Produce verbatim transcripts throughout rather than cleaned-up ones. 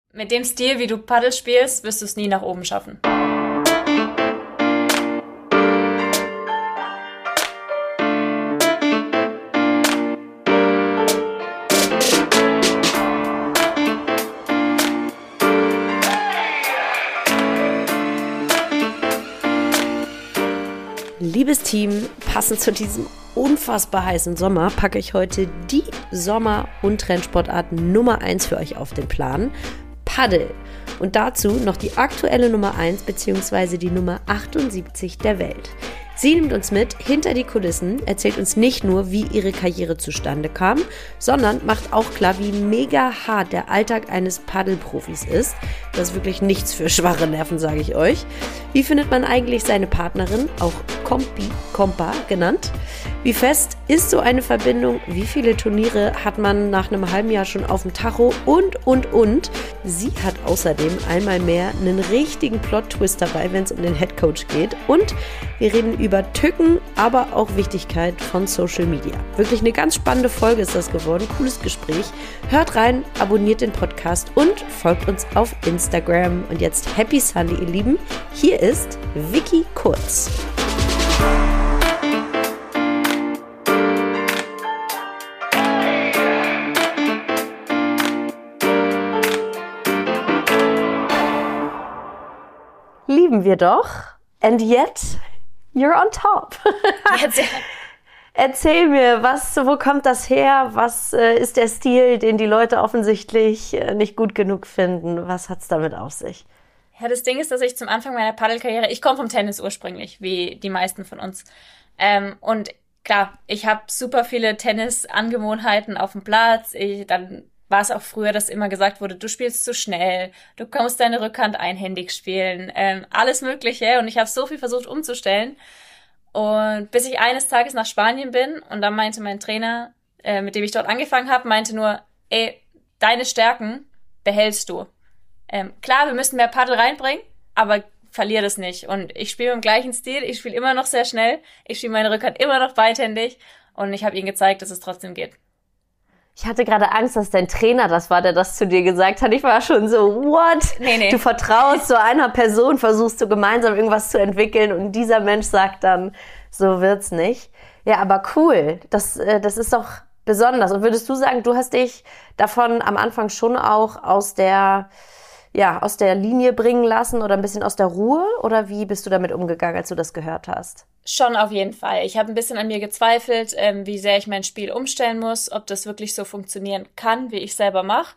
Mit dem Stil, wie du Paddel spielst, wirst du es nie nach oben schaffen. Liebes Team, passend zu diesem unfassbar heißen Sommer packe ich heute die Sommer- und Trendsportart Nummer eins für euch auf den Plan: Paddel. Und dazu noch die aktuelle Nummer eins bzw. die Nummer achtundsiebzig der Welt. Sie nimmt uns mit hinter die Kulissen, erzählt uns nicht nur, wie ihre Karriere zustande kam, sondern macht auch klar, wie mega hart der Alltag eines Paddelprofis ist. Das ist wirklich nichts für schwache Nerven, sage ich euch. Wie findet man eigentlich seine Partnerin, auch Kompi, Kompa genannt? Wie fest ist so eine Verbindung? Wie viele Turniere hat man nach einem halben Jahr schon auf dem Tacho? Und, und, und. Sie hat außerdem einmal mehr einen richtigen Plot-Twist dabei, wenn es um den Headcoach geht. Und wir reden über Tücken, aber auch Wichtigkeit von Social Media. Wirklich eine ganz spannende Folge ist das geworden. Cooles Gespräch. Hört rein, abonniert den Podcast und folgt uns auf Instagram. Und jetzt Happy Sunday, ihr Lieben. Hier ist Vicky Kurz. Lieben wir doch. And yet, you're on top. Erzähl mir, was, wo kommt das her? Was äh, ist der Stil, den die Leute offensichtlich äh, nicht gut genug finden? Was hat's damit auf sich? Ja, das Ding ist, dass ich zum Anfang meiner Paddelkarriere, ich komme vom Tennis ursprünglich, wie die meisten von uns. Ähm, und klar, ich habe super viele Tennis-Angewohnheiten auf dem Platz. Ich, dann war es auch früher, dass immer gesagt wurde, du spielst zu schnell, du kannst deine Rückhand einhändig spielen, ähm, alles Mögliche. Und ich habe so viel versucht umzustellen. Und bis ich eines Tages nach Spanien bin und dann meinte mein Trainer, äh, mit dem ich dort angefangen habe, meinte nur, ey, deine Stärken behältst du. Ähm, klar, wir müssen mehr Paddel reinbringen, aber verlier das nicht. Und ich spiele im gleichen Stil, ich spiele immer noch sehr schnell, ich spiele meine Rückhand immer noch beidhändig und ich habe ihm gezeigt, dass es trotzdem geht. Ich hatte gerade Angst, dass dein Trainer das war, der das zu dir gesagt hat. Ich war schon so, what? Nee, nee. Du vertraust so einer Person, versuchst du gemeinsam irgendwas zu entwickeln und dieser Mensch sagt dann, so wird's nicht. Ja, aber cool. Das, das ist doch besonders. Und würdest du sagen, du hast dich davon am Anfang schon auch aus der, ja, aus der Linie bringen lassen oder ein bisschen aus der Ruhe? Oder wie bist du damit umgegangen, als du das gehört hast? Schon auf jeden Fall. Ich habe ein bisschen an mir gezweifelt, ähm, wie sehr ich mein Spiel umstellen muss, ob das wirklich so funktionieren kann, wie ich selber mache.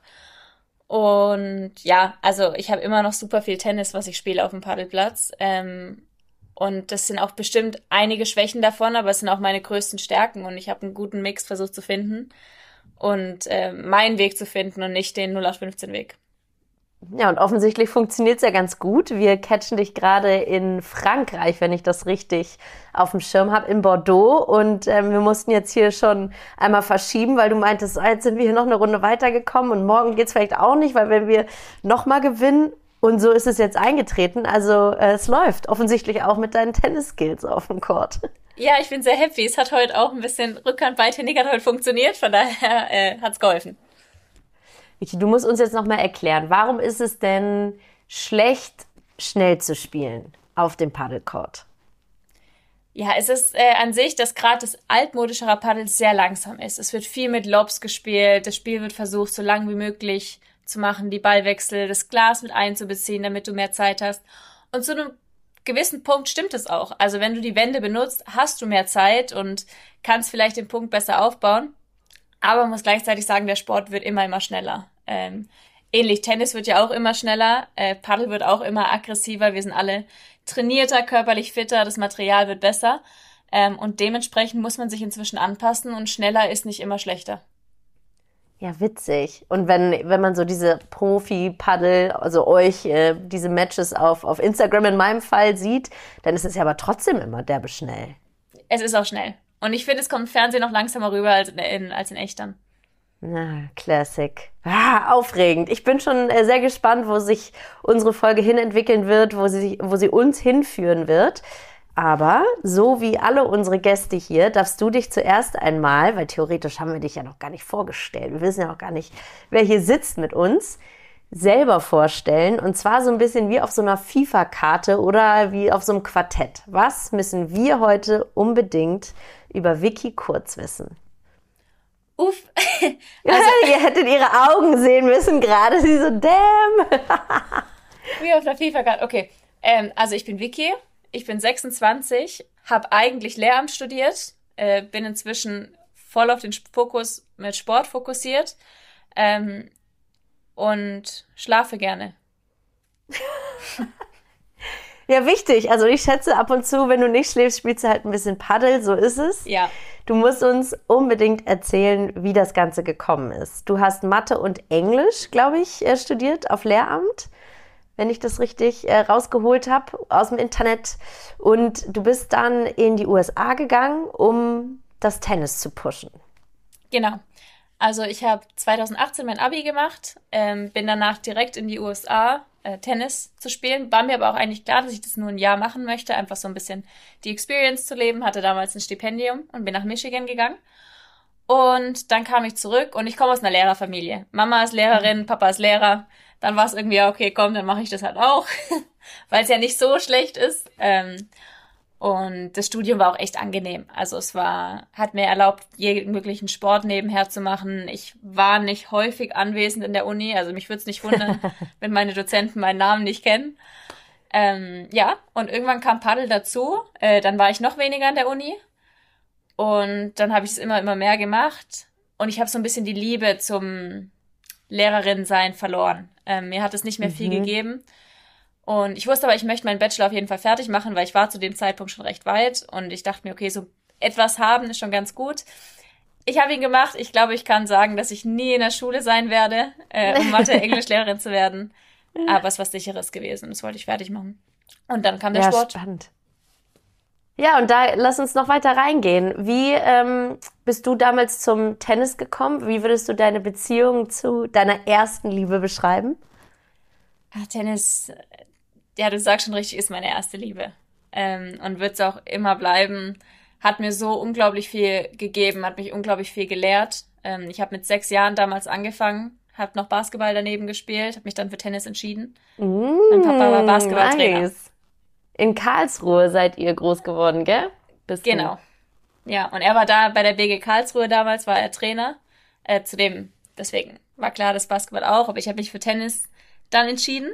Und ja, also ich habe immer noch super viel Tennis, was ich spiele auf dem Paddelplatz. Ähm, und das sind auch bestimmt einige Schwächen davon, aber es sind auch meine größten Stärken. Und ich habe einen guten Mix versucht zu finden und äh, meinen Weg zu finden und nicht den null acht fünfzehn Weg. Ja, und offensichtlich funktioniert es ja ganz gut. Wir catchen dich gerade in Frankreich, wenn ich das richtig auf dem Schirm habe, in Bordeaux. Und ähm, wir mussten jetzt hier schon einmal verschieben, weil du meintest, ah, jetzt sind wir hier noch eine Runde weitergekommen und morgen geht's vielleicht auch nicht, weil wenn wir nochmal gewinnen, und so ist es jetzt eingetreten. Also äh, es läuft offensichtlich auch mit deinen Tennis-Skills auf dem Court. Ja, ich bin sehr happy. Es hat heute auch ein bisschen Rückhand, beidhändig hat heute funktioniert, von daher äh, hat's geholfen. Vicky, du musst uns jetzt nochmal erklären, warum ist es denn schlecht, schnell zu spielen auf dem Paddelcourt? Ja, es ist äh, an sich, dass gerade das altmodischere Paddel sehr langsam ist. Es wird viel mit Lobs gespielt, das Spiel wird versucht, so lang wie möglich zu machen, die Ballwechsel, das Glas mit einzubeziehen, damit du mehr Zeit hast. Und zu einem gewissen Punkt stimmt es auch. Also wenn du die Wände benutzt, hast du mehr Zeit und kannst vielleicht den Punkt besser aufbauen. Aber man muss gleichzeitig sagen, der Sport wird immer, immer schneller. Ähm, ähnlich, Tennis wird ja auch immer schneller, äh, Paddel wird auch immer aggressiver, wir sind alle trainierter, körperlich fitter, das Material wird besser. Ähm, und dementsprechend muss man sich inzwischen anpassen und schneller ist nicht immer schlechter. Ja, witzig. Und wenn wenn man so diese Profi-Paddel, also euch, äh, diese Matches auf, auf Instagram in meinem Fall sieht, dann ist es ja aber trotzdem immer derbe schnell. Es ist auch schnell. Und ich finde, es kommt im Fernsehen noch langsamer rüber als in, als in echt dann. Na, Classic. Ah, aufregend. Ich bin schon äh, sehr gespannt, wo sich unsere Folge hinentwickeln wird, wo sie, wo sie uns hinführen wird. Aber so wie alle unsere Gäste hier, darfst du dich zuerst einmal, weil theoretisch haben wir dich ja noch gar nicht vorgestellt, wir wissen ja noch gar nicht, wer hier sitzt mit uns, selber vorstellen. Und zwar so ein bisschen wie auf so einer FIFA-Karte oder wie auf so einem Quartett. Was müssen wir heute unbedingt über Vicky Kurz wissen? Uff. Also, ihr hättet ihre Augen sehen müssen gerade. Sie so, damn. Wie auf einer FIFA-Karte. Okay. Ähm, also ich bin Vicky. Ich bin sechsundzwanzig. Habe eigentlich Lehramt studiert. Äh, bin inzwischen voll auf den Fokus mit Sport fokussiert. Ähm, und schlafe gerne. Ja, wichtig. Also ich schätze, ab und zu, wenn du nicht schläfst, spielst du halt ein bisschen Paddel. So ist es. Ja. Du musst uns unbedingt erzählen, wie das Ganze gekommen ist. Du hast Mathe und Englisch, glaube ich, studiert auf Lehramt, wenn ich das richtig äh, rausgeholt habe aus dem Internet. Und du bist dann in die U S A gegangen, um das Tennis zu pushen. Genau. Also ich habe zweitausendachtzehn mein Abi gemacht, ähm, bin danach direkt in die U S A äh, Tennis zu spielen. War mir aber auch eigentlich klar, dass ich das nur ein Jahr machen möchte, einfach so ein bisschen die Experience zu leben. Hatte damals ein Stipendium und bin nach Michigan gegangen. Und dann kam ich zurück und ich komme aus einer Lehrerfamilie. Mama ist Lehrerin, Papa ist Lehrer. Dann war es irgendwie, okay, komm, dann mache ich das halt auch, weil es ja nicht so schlecht ist. Ähm, Und das Studium war auch echt angenehm. Also es war, hat mir erlaubt, jeden möglichen Sport nebenher zu machen. Ich war nicht häufig anwesend in der Uni. Also mich würde es nicht wundern, wenn meine Dozenten meinen Namen nicht kennen. Ähm, ja, und irgendwann kam Paddel dazu. Äh, dann war ich noch weniger in der Uni. Und dann habe ich es immer, immer mehr gemacht. Und ich habe so ein bisschen die Liebe zum Lehrerin-Sein verloren. Ähm, mir hat es nicht mehr viel Mhm. gegeben. Und ich wusste aber, ich möchte meinen Bachelor auf jeden Fall fertig machen, weil ich war zu dem Zeitpunkt schon recht weit. Und ich dachte mir, okay, so etwas haben ist schon ganz gut. Ich habe ihn gemacht. Ich glaube, ich kann sagen, dass ich nie in der Schule sein werde, äh, um Mathe-Englisch-Lehrerin zu werden. Aber es war was Sicheres gewesen. Das wollte ich fertig machen. Und dann kam der Ja, Sport. spannend. Ja, und da lass uns noch weiter reingehen. Wie ähm, bist du damals zum Tennis gekommen? Wie würdest du deine Beziehung zu deiner ersten Liebe beschreiben? Ah, Tennis, ja, du sagst schon richtig, ist meine erste Liebe. Ähm, und wird es auch immer bleiben. Hat mir so unglaublich viel gegeben, hat mich unglaublich viel gelehrt. Ähm, ich habe mit sechs Jahren damals angefangen, habe noch Basketball daneben gespielt, habe mich dann für Tennis entschieden. Mm, Mein Papa war Basketballtrainer. nice. In Karlsruhe seid ihr groß geworden, gell? Bist Genau. Ja, und er war da bei der B G Karlsruhe damals, war er Trainer. Äh, zudem, deswegen war klar, das Basketball auch, aber ich habe mich für Tennis dann entschieden.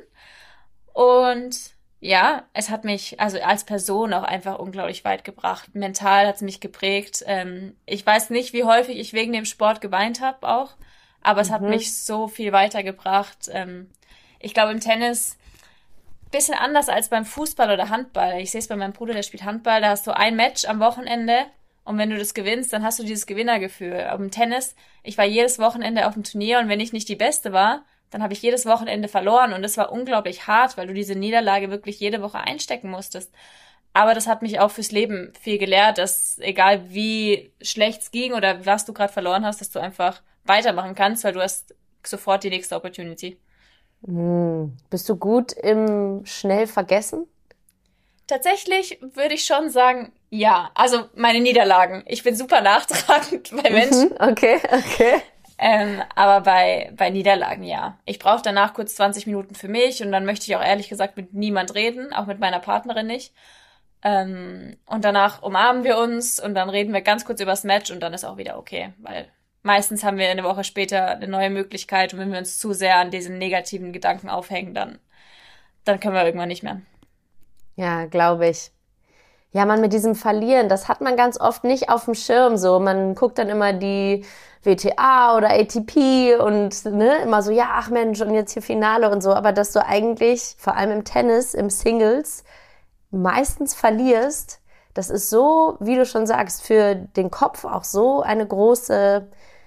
Und ja, es hat mich also als Person auch einfach unglaublich weit gebracht. Mental hat es mich geprägt. Ähm, ich weiß nicht, wie häufig ich wegen dem Sport geweint habe auch, aber es hat Mhm. mich so viel weitergebracht. Ähm, ich glaube, im Tennis bisschen anders als beim Fußball oder Handball. Ich sehe es bei meinem Bruder, der spielt Handball, da hast du ein Match am Wochenende und wenn du das gewinnst, dann hast du dieses Gewinnergefühl. Aber im Tennis, ich war jedes Wochenende auf dem Turnier und wenn ich nicht die Beste war, dann habe ich jedes Wochenende verloren und das war unglaublich hart, weil du diese Niederlage wirklich jede Woche einstecken musstest. Aber das hat mich auch fürs Leben viel gelehrt, dass egal wie schlecht es ging oder was du gerade verloren hast, dass du einfach weitermachen kannst, weil du hast sofort die nächste Opportunity. Hm. Bist du gut im schnell vergessen? Tatsächlich würde ich schon sagen, ja. Also meine Niederlagen. Ich bin super nachtragend bei Menschen. Mhm. Okay, okay. Ähm, aber bei, bei Niederlagen, ja. Ich brauche danach kurz zwanzig Minuten für mich und dann möchte ich auch ehrlich gesagt mit niemand reden, auch mit meiner Partnerin nicht. Ähm, und danach umarmen wir uns und dann reden wir ganz kurz über das Match und dann ist auch wieder okay. Weil meistens haben wir eine Woche später eine neue Möglichkeit und wenn wir uns zu sehr an diesen negativen Gedanken aufhängen, dann, dann können wir irgendwann nicht mehr. Ja, glaube ich. Ja, man mit diesem Verlieren, das hat man ganz oft nicht auf dem Schirm so. Man guckt dann immer die W T A oder A T P und ne, immer so, ja, ach Mensch, und jetzt hier Finale und so. Aber dass du eigentlich, vor allem im Tennis, im Singles, meistens verlierst, das ist so, wie du schon sagst, für den Kopf auch so eine große,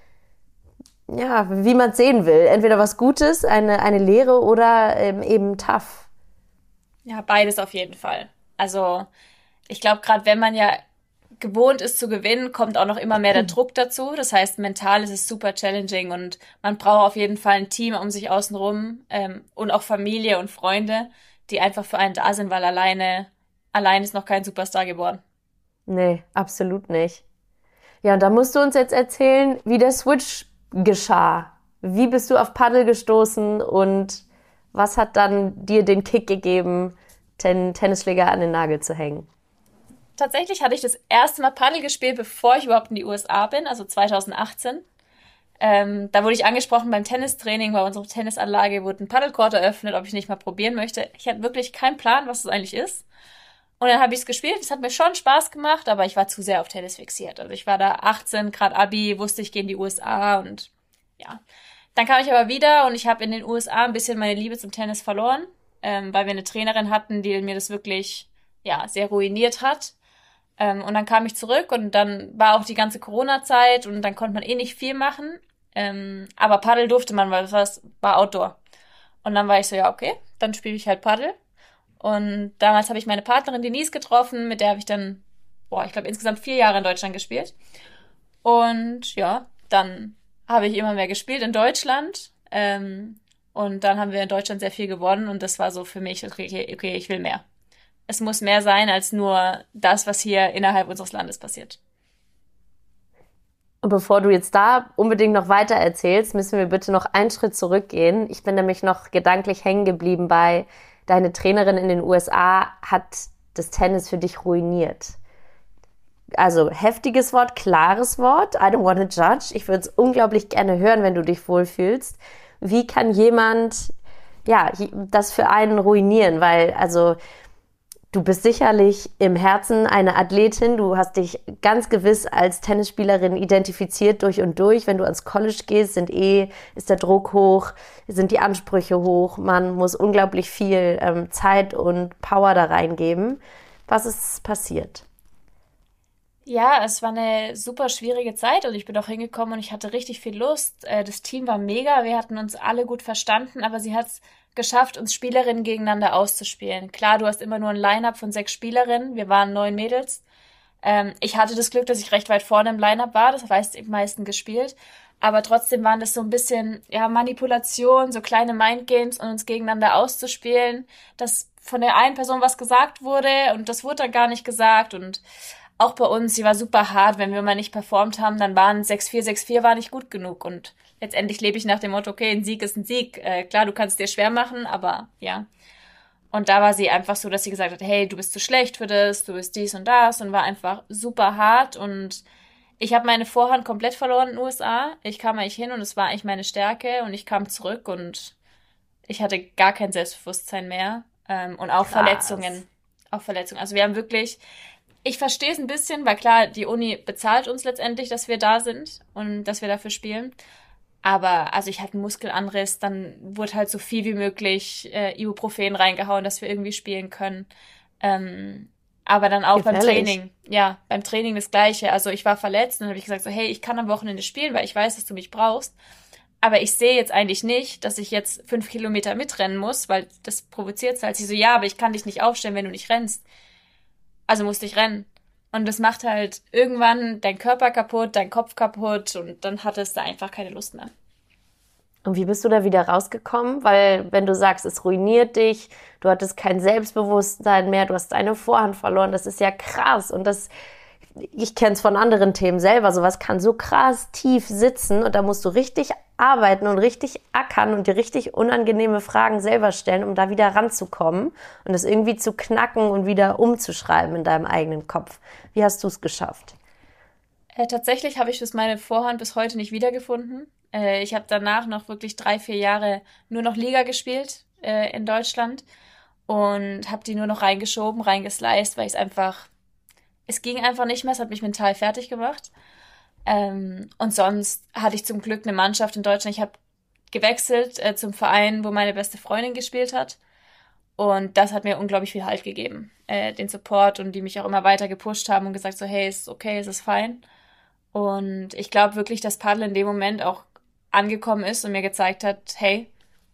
ja, wie man es sehen will. Entweder was Gutes, eine, eine Lehre oder ähm, eben tough. Ja, beides auf jeden Fall. Also ich glaube, gerade wenn man ja gewohnt ist zu gewinnen, kommt auch noch immer mehr der Druck dazu. Das heißt, mental ist es super challenging und man braucht auf jeden Fall ein Team um sich außenrum ähm, und auch Familie und Freunde, die einfach für einen da sind, weil alleine, allein ist noch kein Superstar geboren. Nee, absolut nicht. Ja, und da musst du uns jetzt erzählen, wie der Switch geschah. Wie bist du auf Paddel gestoßen und was hat dann dir den Kick gegeben, den Tennisschläger an den Nagel zu hängen? Tatsächlich hatte ich das erste Mal Paddel gespielt, bevor ich überhaupt in die U S A bin, also zwanzig achtzehn. Ähm, da wurde ich angesprochen beim Tennistraining, bei unserer Tennisanlage wurde ein Paddlecourt eröffnet, ob ich nicht mal probieren möchte. Ich hatte wirklich keinen Plan, was das eigentlich ist. Und dann habe ich es gespielt. Es hat mir schon Spaß gemacht, aber ich war zu sehr auf Tennis fixiert. Also ich war da achtzehn, gerade Abi, wusste ich gehe in die U S A und ja. Dann kam ich aber wieder und ich habe in den U S A ein bisschen meine Liebe zum Tennis verloren, ähm, weil wir eine Trainerin hatten, die mir das wirklich ja sehr ruiniert hat. Ähm, und dann kam ich zurück und dann war auch die ganze Corona-Zeit und dann konnte man eh nicht viel machen. Ähm, aber Paddel durfte man, weil das war Outdoor. Und dann war ich so, ja okay, dann spiele ich halt Paddel. Und damals habe ich meine Partnerin Denise getroffen, mit der habe ich dann, boah, ich glaube insgesamt vier Jahre in Deutschland gespielt. Und ja, dann habe ich immer mehr gespielt in Deutschland. Ähm, und dann haben wir in Deutschland sehr viel gewonnen und das war so für mich, okay, okay, ich will mehr. Es muss mehr sein als nur das, was hier innerhalb unseres Landes passiert. Und bevor du jetzt da unbedingt noch weiter erzählst, müssen wir bitte noch einen Schritt zurückgehen. Ich bin nämlich noch gedanklich hängen geblieben bei, deine Trainerin in den U S A hat das Tennis für dich ruiniert. Also heftiges Wort, klares Wort. I don't want to judge. Ich würde es unglaublich gerne hören, wenn du dich wohlfühlst. Wie kann jemand, ja, das für einen ruinieren? Weil, also, du bist sicherlich im Herzen eine Athletin. Du hast dich ganz gewiss als Tennisspielerin identifiziert durch und durch. Wenn du ans College gehst, sind eh, ist der Druck hoch, sind die Ansprüche hoch. Man muss unglaublich viel ähm, Zeit und Power da reingeben. Was ist passiert? Ja, es war eine super schwierige Zeit und ich bin auch hingekommen und ich hatte richtig viel Lust. Äh, Das Team war mega, wir hatten uns alle gut verstanden, aber sie hat es geschafft, uns Spielerinnen gegeneinander auszuspielen. Klar, du hast immer nur ein Line-Up von sechs Spielerinnen, wir waren neun Mädels. Ähm, ich hatte das Glück, dass ich recht weit vorne im Line-Up war, das heißt, am meisten gespielt. Aber trotzdem waren das so ein bisschen ja Manipulation, so kleine Mindgames und uns gegeneinander auszuspielen, dass von der einen Person was gesagt wurde und das wurde dann gar nicht gesagt und auch bei uns, sie war super hart, wenn wir mal nicht performt haben, dann waren sechs vier, sechs vier war nicht gut genug und letztendlich lebe ich nach dem Motto, okay, ein Sieg ist ein Sieg. Äh, klar, du kannst es dir schwer machen, aber ja. Und da war sie einfach so, dass sie gesagt hat, hey, du bist zu schlecht für das, du bist dies und das und war einfach super hart und ich habe meine Vorhand komplett verloren in den U S A. Ich kam eigentlich hin und es war eigentlich meine Stärke und ich kam zurück und ich hatte gar kein Selbstbewusstsein mehr ähm, und auch Krass. Verletzungen. Auch Verletzungen. Also wir haben wirklich... Ich verstehe es ein bisschen, weil klar, die Uni bezahlt uns letztendlich, dass wir da sind und dass wir dafür spielen. Aber also ich hatte einen Muskelanriss, dann wurde halt so viel wie möglich äh, Ibuprofen reingehauen, dass wir irgendwie spielen können. Ähm, aber dann auch beim Gefährlich. Training. Ja, beim Training das Gleiche. Also ich war verletzt und dann habe ich gesagt so, hey, ich kann am Wochenende spielen, weil ich weiß, dass du mich brauchst. Aber ich sehe jetzt eigentlich nicht, dass ich jetzt fünf Kilometer mitrennen muss, weil das provoziert halt. Sie so, ja, aber ich kann dich nicht aufstellen, wenn du nicht rennst. Also musste ich rennen. Und das macht halt irgendwann dein Körper kaputt, dein Kopf kaputt und dann hattest du einfach keine Lust mehr. Und wie bist du da wieder rausgekommen? Weil wenn du sagst, es ruiniert dich, du hattest kein Selbstbewusstsein mehr, du hast deine Vorhand verloren, das ist ja krass. Und das, ich kenne es von anderen Themen selber, sowas kann so krass tief sitzen und da musst du richtig arbeiten und richtig ackern und dir richtig unangenehme Fragen selber stellen, um da wieder ranzukommen und das irgendwie zu knacken und wieder umzuschreiben in deinem eigenen Kopf. Wie hast du es geschafft? Äh, tatsächlich habe ich das meine Vorhand bis heute nicht wiedergefunden. Äh, ich habe danach noch wirklich drei, vier Jahre nur noch Liga gespielt äh, in Deutschland und habe die nur noch reingeschoben, reingesliced, weil ich es einfach, es ging einfach nicht mehr, es hat mich mental fertig gemacht. Ähm, und sonst hatte ich zum Glück eine Mannschaft in Deutschland. Ich habe gewechselt äh, zum Verein, wo meine beste Freundin gespielt hat. Und das hat mir unglaublich viel Halt gegeben. Äh, den Support und die mich auch immer weiter gepusht haben und gesagt so, hey, ist okay, ist es fein. Und ich glaube wirklich, dass Paddel in dem Moment auch angekommen ist und mir gezeigt hat, hey,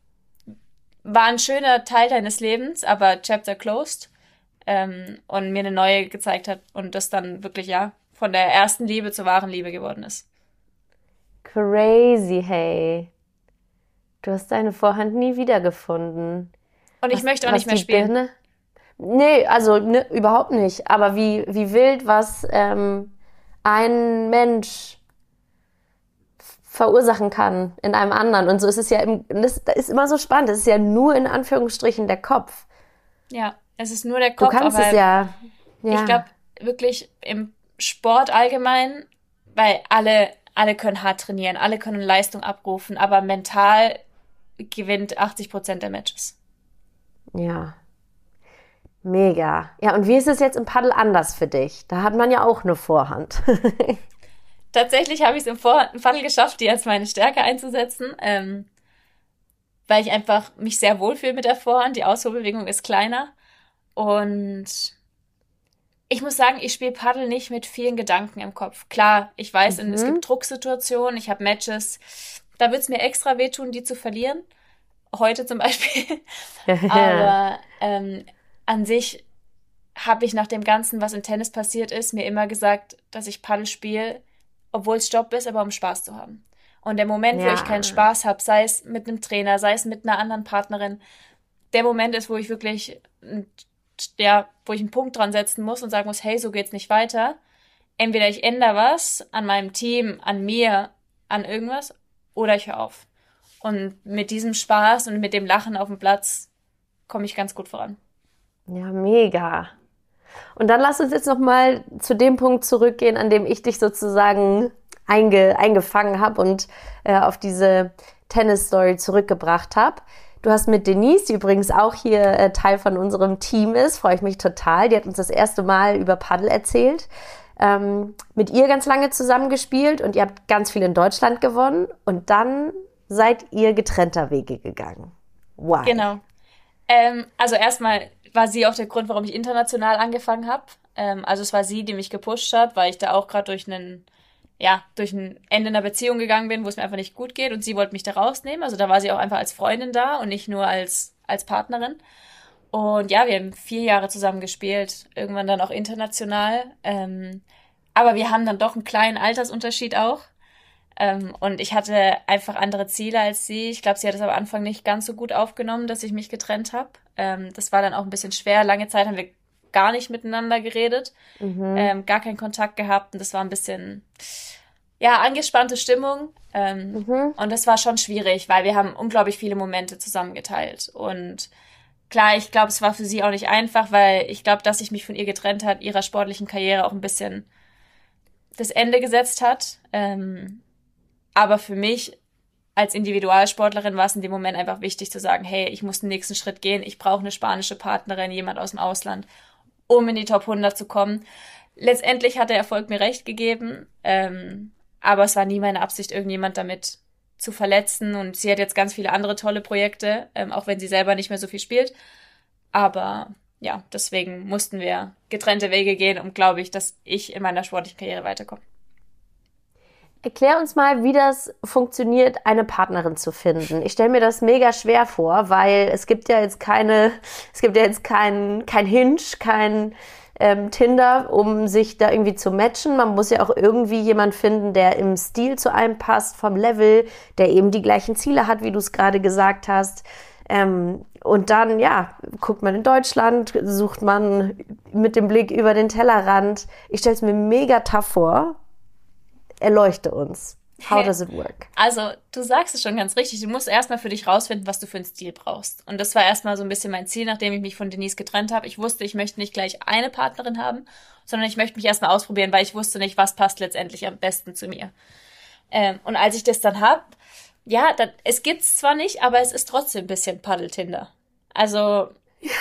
war ein schöner Teil deines Lebens, aber Chapter closed. Ähm, und mir eine neue gezeigt hat und das dann wirklich, ja, von der ersten Liebe zur wahren Liebe geworden ist. Crazy, hey. Du hast deine Vorhand nie wiedergefunden. Und ich Was- möchte auch was nicht mehr die spielen. Birne? Nee, also ne, überhaupt nicht. Aber wie, wie wild, was ähm, ein Mensch f- verursachen kann in einem anderen. Und so ist es ja, im, das ist immer so spannend, das ist ja nur in Anführungsstrichen der Kopf. Ja, es ist nur der Du Kopf, kannst aber es ja, ja. ich glaube wirklich im Sport allgemein, weil alle, alle können hart trainieren, alle können Leistung abrufen, aber mental gewinnt achtzig Prozent der Matches. Ja, mega. Ja, und wie ist es jetzt im Paddel anders für dich? Da hat man ja auch eine Vorhand. Tatsächlich habe ich es im Vor- im Paddel geschafft, die als meine Stärke einzusetzen, ähm, weil ich einfach mich sehr wohlfühle mit der Vorhand. Die Ausholbewegung ist kleiner und ich muss sagen, ich spiele Paddel nicht mit vielen Gedanken im Kopf. Klar, ich weiß, mhm. es gibt Drucksituationen, ich habe Matches, da wird es mir extra wehtun, die zu verlieren. Heute zum Beispiel. Aber ähm, an sich habe ich nach dem Ganzen, was im Tennis passiert ist, mir immer gesagt, dass ich Paddel spiele, obwohl es Job ist, aber um Spaß zu haben. Und der Moment, ja. wo ich keinen Spaß habe, sei es mit einem Trainer, sei es mit einer anderen Partnerin, der Moment ist, wo ich wirklich, ja, wo ich einen Punkt dran setzen muss und sagen muss, hey, so geht's nicht weiter. Entweder ich ändere was an meinem Team, an mir, an irgendwas, oder ich höre auf. Und mit diesem Spaß und mit dem Lachen auf dem Platz komme ich ganz gut voran. Ja, mega. Und dann lass uns jetzt noch mal zu dem Punkt zurückgehen, an dem ich dich sozusagen einge, eingefangen habe und äh, auf diese Tennis-Story zurückgebracht habe. Du hast mit Denise, die übrigens auch hier äh, Teil von unserem Team ist, freue ich mich total. Die hat uns das erste Mal über Paddel erzählt. Ähm, mit ihr ganz lange zusammengespielt und ihr habt ganz viel in Deutschland gewonnen. Und dann seid ihr getrennter Wege gegangen. Wow. Genau. Ähm, also erstmal war sie auch der Grund, warum ich international angefangen habe. Ähm, also es war sie, die mich gepusht hat, weil ich da auch gerade durch einen, ja, durch ein Ende einer Beziehung gegangen bin, wo es mir einfach nicht gut geht und sie wollte mich da rausnehmen. Also da war sie auch einfach als Freundin da und nicht nur als, als Partnerin. Und ja, wir haben vier Jahre zusammen gespielt, irgendwann dann auch international. Ähm, aber wir haben dann doch einen kleinen Altersunterschied auch. Ähm, und ich hatte einfach andere Ziele als sie. Ich glaube, sie hat es am Anfang nicht ganz so gut aufgenommen, dass ich mich getrennt habe. Ähm, das war dann auch ein bisschen schwer. Lange Zeit haben wir gar nicht miteinander geredet, mhm. ähm, gar keinen Kontakt gehabt. Und das war ein bisschen, ja, angespannte Stimmung. Ähm, mhm. Und das war schon schwierig, weil wir haben unglaublich viele Momente zusammengeteilt. Und klar, ich glaube, es war für sie auch nicht einfach, weil ich glaube, dass ich mich von ihr getrennt hat, ihrer sportlichen Karriere auch ein bisschen das Ende gesetzt hat. Ähm, Aber für mich als Individualsportlerin war es in dem Moment einfach wichtig zu sagen, hey, ich muss den nächsten Schritt gehen, ich brauche eine spanische Partnerin, jemand aus dem Ausland, um in die Top hundert zu kommen. Letztendlich hat der Erfolg mir recht gegeben, ähm, aber es war nie meine Absicht, irgendjemand damit zu verletzen. Und sie hat jetzt ganz viele andere tolle Projekte, ähm, auch wenn sie selber nicht mehr so viel spielt. Aber ja, deswegen mussten wir getrennte Wege gehen, um, glaube ich, dass ich in meiner sportlichen Karriere weiterkomme. Erklär uns mal, wie das funktioniert, eine Partnerin zu finden. Ich stelle mir das mega schwer vor, weil es gibt ja jetzt keine, es gibt ja jetzt kein, kein Hinge, kein ähm, Tinder, um sich da irgendwie zu matchen. Man muss ja auch irgendwie jemanden finden, der im Stil zu einem passt, vom Level, der eben die gleichen Ziele hat, wie du es gerade gesagt hast. Ähm, und dann, ja, guckt man in Deutschland, sucht man mit dem Blick über den Tellerrand. Ich stelle es mir mega tough vor. Erleuchte uns. How does it work? Also, du sagst es schon ganz richtig. Du musst erstmal für dich rausfinden, was du für einen Stil brauchst. Und das war erstmal so ein bisschen mein Ziel, nachdem ich mich von Denise getrennt habe. Ich wusste, ich möchte nicht gleich eine Partnerin haben, sondern ich möchte mich erstmal ausprobieren, weil ich wusste nicht, was passt letztendlich am besten zu mir. Ähm, und als ich das dann hab, ja, dann, es gibt's zwar nicht, aber es ist trotzdem ein bisschen Paddel-Tinder. Also,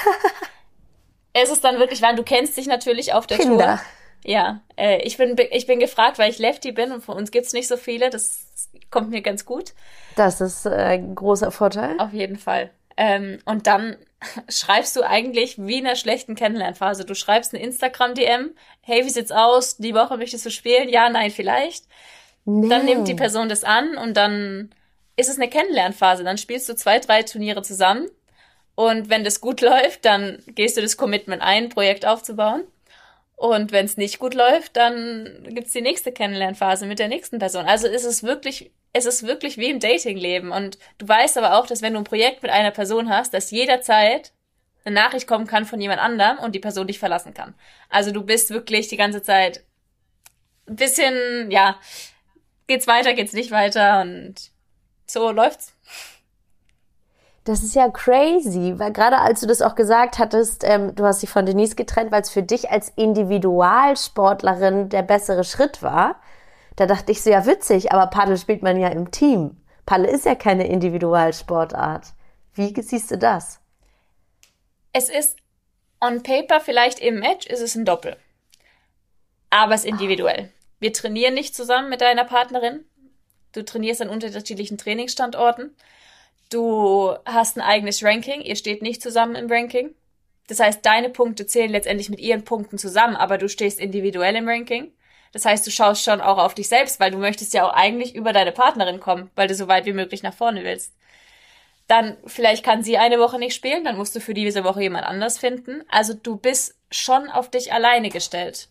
es ist dann wirklich, weil du kennst dich natürlich auf der Kinder. Tour. Ja, äh, ich bin ich bin gefragt, weil ich Lefty bin und von uns gibt's nicht so viele. Das kommt mir ganz gut. Das ist äh, ein großer Vorteil. Auf jeden Fall. Ähm, und dann schreibst du eigentlich wie in einer schlechten Kennenlernphase. Du schreibst eine Instagram-D M. Hey, wie sieht's aus? Die Woche möchtest du spielen? Ja, nein, vielleicht. Nee. Dann nimmt die Person das an und dann ist es eine Kennenlernphase. Dann spielst du zwei, drei Turniere zusammen. Und wenn das gut läuft, dann gehst du das Commitment ein, ein Projekt aufzubauen. Und wenn es nicht gut läuft, dann gibt's die nächste Kennenlernphase mit der nächsten Person. Also ist es wirklich, es ist wirklich wie im Datingleben. Und du weißt aber auch, dass wenn du ein Projekt mit einer Person hast, dass jederzeit eine Nachricht kommen kann von jemand anderem und die Person dich verlassen kann. Also du bist wirklich die ganze Zeit ein bisschen, ja, geht's weiter, geht's nicht weiter und so läuft's. Das ist ja crazy, weil gerade als du das auch gesagt hattest, ähm, du hast dich von Denise getrennt, weil es für dich als Individualsportlerin der bessere Schritt war. Da dachte ich so, ja witzig, aber Paddel spielt man ja im Team. Paddel ist ja keine Individualsportart. Wie siehst du das? Es ist on paper vielleicht im Match, ist es ein Doppel. Aber es ist individuell. Wir trainieren nicht zusammen mit deiner Partnerin. Du trainierst an unterschiedlichen Trainingsstandorten. Du hast ein eigenes Ranking. Ihr steht nicht zusammen im Ranking. Das heißt, deine Punkte zählen letztendlich mit ihren Punkten zusammen, aber du stehst individuell im Ranking. Das heißt, du schaust schon auch auf dich selbst, weil du möchtest ja auch eigentlich über deine Partnerin kommen, weil du so weit wie möglich nach vorne willst. Dann vielleicht kann sie eine Woche nicht spielen, dann musst du für diese Woche jemand anders finden. Also du bist schon auf dich alleine gestellt.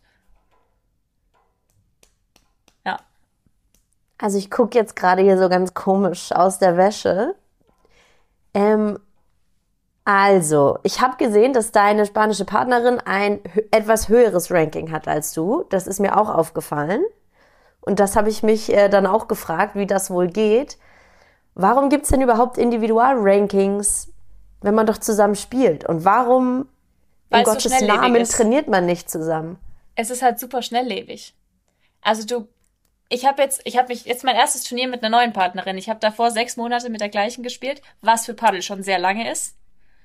Ja. Also ich gucke jetzt gerade hier so ganz komisch aus der Wäsche. Ähm, also, ich habe gesehen, dass deine spanische Partnerin ein hö- etwas höheres Ranking hat als du. Das ist mir auch aufgefallen. Und das habe ich mich äh, dann auch gefragt, wie das wohl geht. Warum gibt's denn überhaupt Individualrankings, wenn man doch zusammen spielt? Und warum, in Weil es so Gottes schnelllebig Namen, ist. trainiert man nicht zusammen? Es ist halt super schnelllebig. Also du, ich habe jetzt, ich habe mich jetzt mein erstes Turnier mit einer neuen Partnerin. Ich habe davor sechs Monate mit der gleichen gespielt, was für Paddel schon sehr lange ist.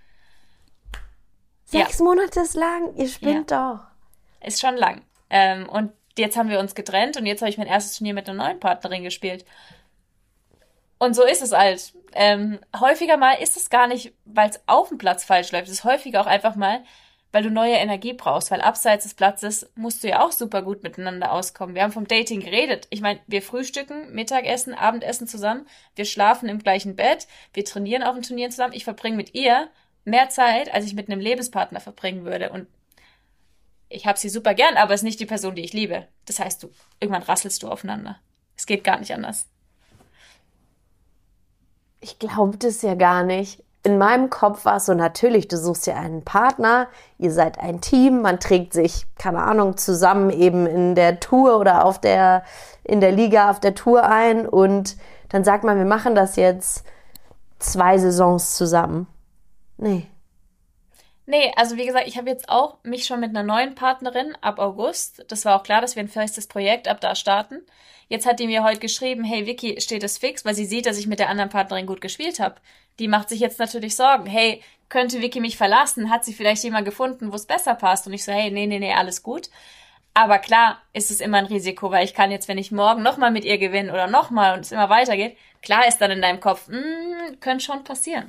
Ja, Sechs Monate lang? Ihr ja, spinnt doch. ist schon lang. Ähm, und jetzt haben wir uns getrennt und jetzt habe ich mein erstes Turnier mit einer neuen Partnerin gespielt. Und so ist es halt. Ähm, häufiger mal ist es gar nicht, weil es auf dem Platz falsch läuft. Es ist häufiger auch einfach mal, weil du neue Energie brauchst. Weil abseits des Platzes musst du ja auch super gut miteinander auskommen. Wir haben vom Dating geredet. Ich meine, wir frühstücken, Mittagessen, Abendessen zusammen. Wir schlafen im gleichen Bett. Wir trainieren auf den Turnieren zusammen. Ich verbringe mit ihr mehr Zeit, als ich mit einem Lebenspartner verbringen würde. Und ich habe sie super gern, aber es ist nicht die Person, die ich liebe. Das heißt, du, irgendwann rasselst du aufeinander. Es geht gar nicht anders. Ich glaube das ja gar nicht. In meinem Kopf war es so, natürlich, du suchst dir einen Partner, ihr seid ein Team, man trägt sich, keine Ahnung, zusammen eben in der Tour oder auf der, in der Liga auf der Tour ein und dann sagt man, wir machen das jetzt zwei Saisons zusammen. Nee. Nee, also wie gesagt, ich habe jetzt auch mich schon mit einer neuen Partnerin ab August. Das war auch klar, dass wir ein festes Projekt ab da starten. Jetzt hat die mir heute geschrieben, hey Vicky, steht es fix, weil sie sieht, dass ich mit der anderen Partnerin gut gespielt habe. Die macht sich jetzt natürlich Sorgen. Hey, könnte Vicky mich verlassen? Hat sie vielleicht jemand gefunden, wo es besser passt? Und ich so, hey, nee, nee, nee, alles gut. Aber klar ist es immer ein Risiko, weil ich kann jetzt, wenn ich morgen nochmal mit ihr gewinne oder nochmal und es immer weitergeht, klar ist dann in deinem Kopf, mh, könnte schon passieren.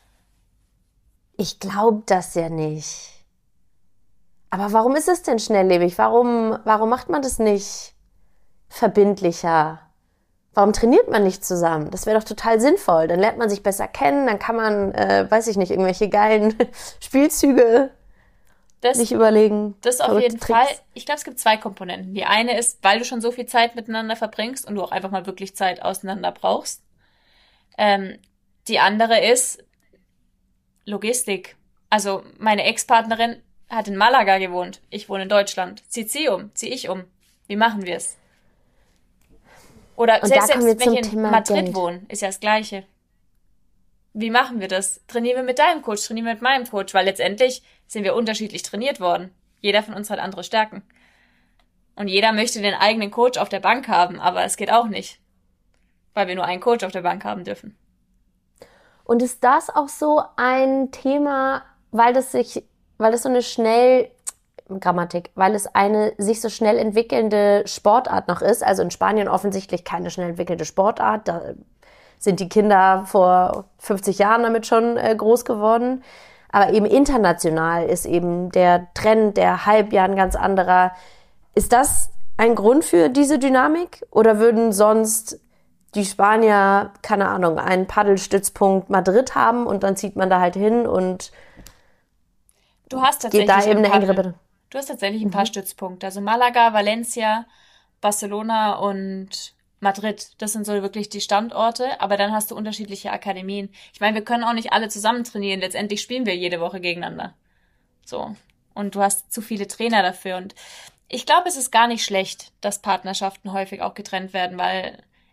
Ich glaube das ja nicht. Aber warum ist es denn schnelllebig? Warum, warum macht man das nicht verbindlicher? Warum trainiert man nicht zusammen? Das wäre doch total sinnvoll. Dann lernt man sich besser kennen, dann kann man, äh, weiß ich nicht, irgendwelche geilen Spielzüge Das, sich überlegen. das auf Verrückte jeden Fall. Tricks. Ich glaube, es gibt zwei Komponenten. Die eine ist, weil du schon so viel Zeit miteinander verbringst und du auch einfach mal wirklich Zeit auseinander brauchst. Ähm, die andere ist Logistik. Also meine Ex-Partnerin hat in Malaga gewohnt. Ich wohne in Deutschland. Zieht sie um? Zieh ich um? Wie machen wir es? Oder Und da selbst, kommen wir selbst wenn zum ich in Thema Madrid Geld. wohne, ist ja das Gleiche. Wie machen wir das? Trainieren wir mit deinem Coach, trainieren wir mit meinem Coach, weil letztendlich sind wir unterschiedlich trainiert worden. Jeder von uns hat andere Stärken. Und jeder möchte den eigenen Coach auf der Bank haben, aber es geht auch nicht, weil wir nur einen Coach auf der Bank haben dürfen. Und ist das auch so ein Thema, weil das sich, weil es so eine schnell, Grammatik, weil es eine sich so schnell entwickelnde Sportart noch ist, also in Spanien offensichtlich keine schnell entwickelte Sportart, da sind die Kinder vor fünfzig Jahren damit schon äh, groß geworden, aber eben international ist eben der Trend, der Hype ja ein ganz anderer. Ist das ein Grund für diese Dynamik oder würden sonst die Spanier, keine Ahnung, einen Paddelstützpunkt Madrid haben und dann zieht man da halt hin und Du hast geht da tatsächlich eben ein eine paar, engere Bindung. du hast tatsächlich ein paar Stützpunkte. Also Malaga, Valencia, Barcelona und Madrid. Das sind so wirklich die Standorte. Aber dann hast du unterschiedliche Akademien. Ich meine, wir können auch nicht alle zusammen trainieren. Letztendlich spielen wir jede Woche gegeneinander. So. Und du hast zu viele Trainer dafür. Und ich glaube, es ist gar nicht schlecht, dass Partnerschaften häufig auch getrennt werden, weil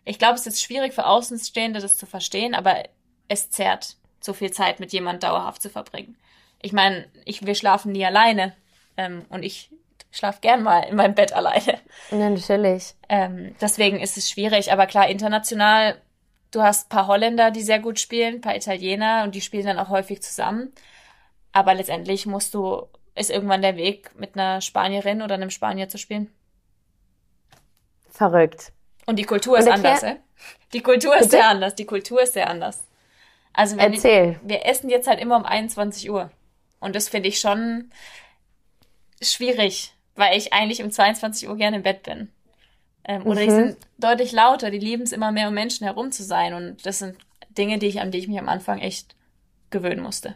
Ich glaube, es ist schwierig für Außenstehende, das zu verstehen, aber es zehrt, so viel Zeit mit jemand dauerhaft zu verbringen. Ich meine, ich, wir schlafen nie alleine ähm, und ich schlafe gern mal in meinem Bett alleine. Ja, natürlich. Ähm, deswegen ist es schwierig, aber klar, international, du hast ein paar Holländer, die sehr gut spielen, ein paar Italiener und die spielen dann auch häufig zusammen. Aber letztendlich musst du, ist irgendwann der Weg, mit einer Spanierin oder einem Spanier zu spielen. Verrückt. Und die Kultur ist anders, äh? Die Kultur ist sehr anders. Die Kultur ist sehr anders. Also wenn Erzähl. Ich, wir essen jetzt halt immer um einundzwanzig Uhr. Und das finde ich schon schwierig, weil ich eigentlich um zweiundzwanzig Uhr gerne im Bett bin. Ähm, oder mhm. die sind deutlich lauter, die lieben es immer mehr, um Menschen herum zu sein. Und das sind Dinge, die ich, an die ich mich am Anfang echt gewöhnen musste.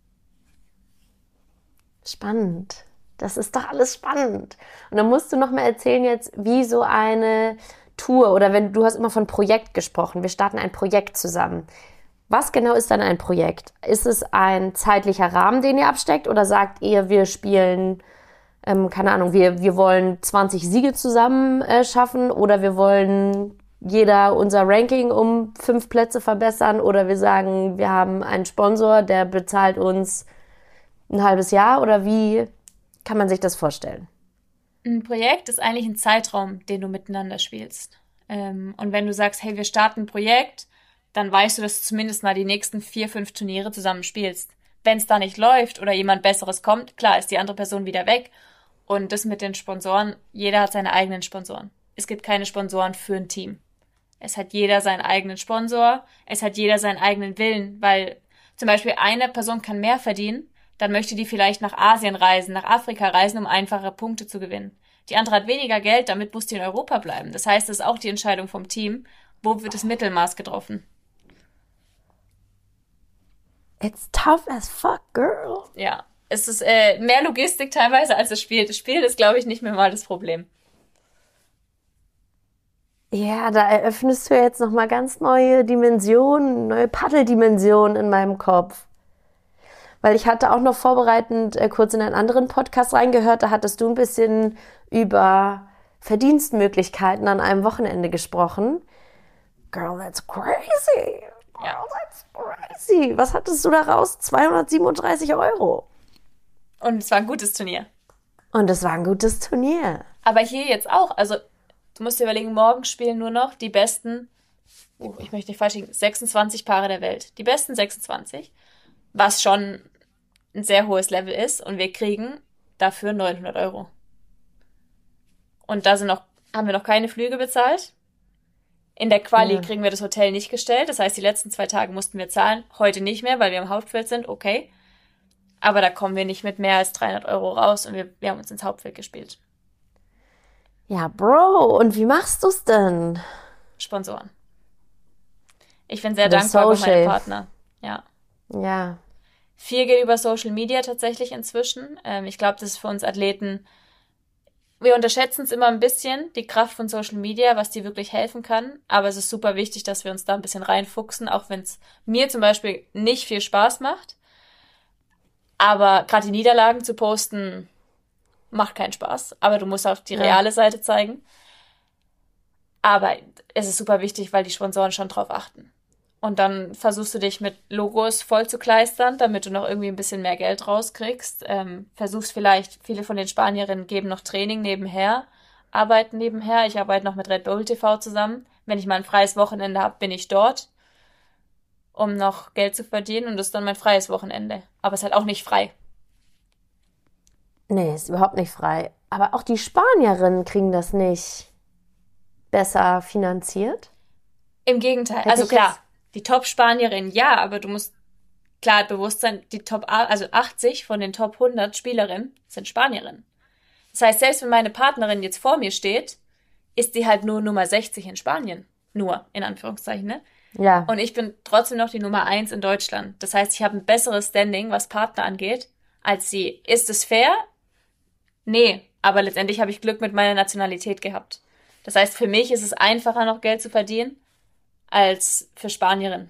Spannend. Das ist doch alles spannend. Und dann musst du noch mal erzählen jetzt, wie so eine Tour, oder wenn du hast immer von Projekt gesprochen, wir starten ein Projekt zusammen. Was genau ist dann ein Projekt? Ist es ein zeitlicher Rahmen, den ihr absteckt, oder sagt ihr, wir spielen, ähm, keine Ahnung, wir, wir wollen zwanzig Siege zusammen äh, schaffen, oder wir wollen jeder unser Ranking um fünf Plätze verbessern, oder wir sagen, wir haben einen Sponsor, der bezahlt uns ein halbes Jahr, oder wie kann man sich das vorstellen? Ein Projekt ist eigentlich ein Zeitraum, den du miteinander spielst. Ähm, und wenn du sagst, hey, wir starten ein Projekt, dann weißt du, dass du zumindest mal die nächsten vier, fünf Turniere zusammen spielst. Wenn es da nicht läuft oder jemand Besseres kommt, klar, ist die andere Person wieder weg. Und das mit den Sponsoren, jeder hat seine eigenen Sponsoren. Es gibt keine Sponsoren für ein Team. Es hat jeder seinen eigenen Sponsor, es hat jeder seinen eigenen Willen, weil zum Beispiel eine Person kann mehr verdienen, dann möchte die vielleicht nach Asien reisen, nach Afrika reisen, um einfache Punkte zu gewinnen. Die andere hat weniger Geld, damit muss die in Europa bleiben. Das heißt, das ist auch die Entscheidung vom Team. Wo wird das Mittelmaß getroffen? It's tough as fuck, girl. Ja, es ist äh, mehr Logistik teilweise als das Spiel. Das Spiel ist, glaube ich, nicht mehr mal das Problem. Ja, da eröffnest du jetzt nochmal ganz neue Dimensionen, neue Paddeldimensionen in meinem Kopf. Weil ich hatte auch noch vorbereitend äh, kurz in einen anderen Podcast reingehört, da hattest du ein bisschen über Verdienstmöglichkeiten an einem Wochenende gesprochen. Girl, that's crazy. Girl, Ja. that's crazy. Was hattest du da raus? zweihundertsiebenunddreißig Euro. Und es war ein gutes Turnier. Und es war ein gutes Turnier. Aber hier jetzt auch. Also, du musst dir überlegen, morgen spielen nur noch die besten, oh, ich möchte nicht falsch liegen, sechsundzwanzig Paare der Welt. Die besten sechsundzwanzig. Was schon ein sehr hohes Level ist. Und wir kriegen dafür neunhundert Euro. Und da sind noch, haben wir noch keine Flüge bezahlt. In der Quali Ja. kriegen wir das Hotel nicht gestellt. Das heißt, die letzten zwei Tage mussten wir zahlen. Heute nicht mehr, weil wir im Hauptfeld sind. Okay. Aber da kommen wir nicht mit mehr als dreihundert Euro raus. Und wir, wir haben uns ins Hauptfeld gespielt. Ja, Bro, und wie machst du's denn? Sponsoren. Ich bin sehr Über dankbar für meine Social. Partner. Ja. Ja, Viel geht über Social Media tatsächlich inzwischen. Ähm, ich glaube, das ist für uns Athleten, wir unterschätzen es immer ein bisschen, die Kraft von Social Media, was die wirklich helfen kann. Aber es ist super wichtig, dass wir uns da ein bisschen reinfuchsen, auch wenn es mir zum Beispiel nicht viel Spaß macht. Aber gerade die Niederlagen zu posten, macht keinen Spaß. Aber du musst auch die Ja. reale Seite zeigen. Aber es ist super wichtig, weil die Sponsoren schon drauf achten. Und dann versuchst du dich mit Logos voll zu kleistern, damit du noch irgendwie ein bisschen mehr Geld rauskriegst. Ähm, versuchst vielleicht, viele von den Spanierinnen geben noch Training nebenher, arbeiten nebenher. Ich arbeite noch mit Red Bull T V zusammen. Wenn ich mal ein freies Wochenende habe, bin ich dort, um noch Geld zu verdienen. Und das ist dann mein freies Wochenende. Aber es ist halt auch nicht frei. nee, ist überhaupt nicht frei. Aber auch die Spanierinnen kriegen das nicht besser finanziert. Im Gegenteil. Hätte Also ich klar, jetzt- die Top-Spanierin, ja, aber du musst klar bewusst sein, die Top, also achtzig von den Top hundert Spielerinnen sind Spanierinnen. Das heißt, selbst wenn meine Partnerin jetzt vor mir steht, ist die halt nur Nummer sechzig in Spanien. Nur, in Anführungszeichen, ne? Ja, Und ich bin trotzdem noch die Nummer eins in Deutschland. Das heißt, ich habe ein besseres Standing, was Partner angeht, als sie. Ist es fair? Nee, aber letztendlich habe ich Glück mit meiner Nationalität gehabt. Das heißt, für mich ist es einfacher, noch Geld zu verdienen, als für Spanierinnen.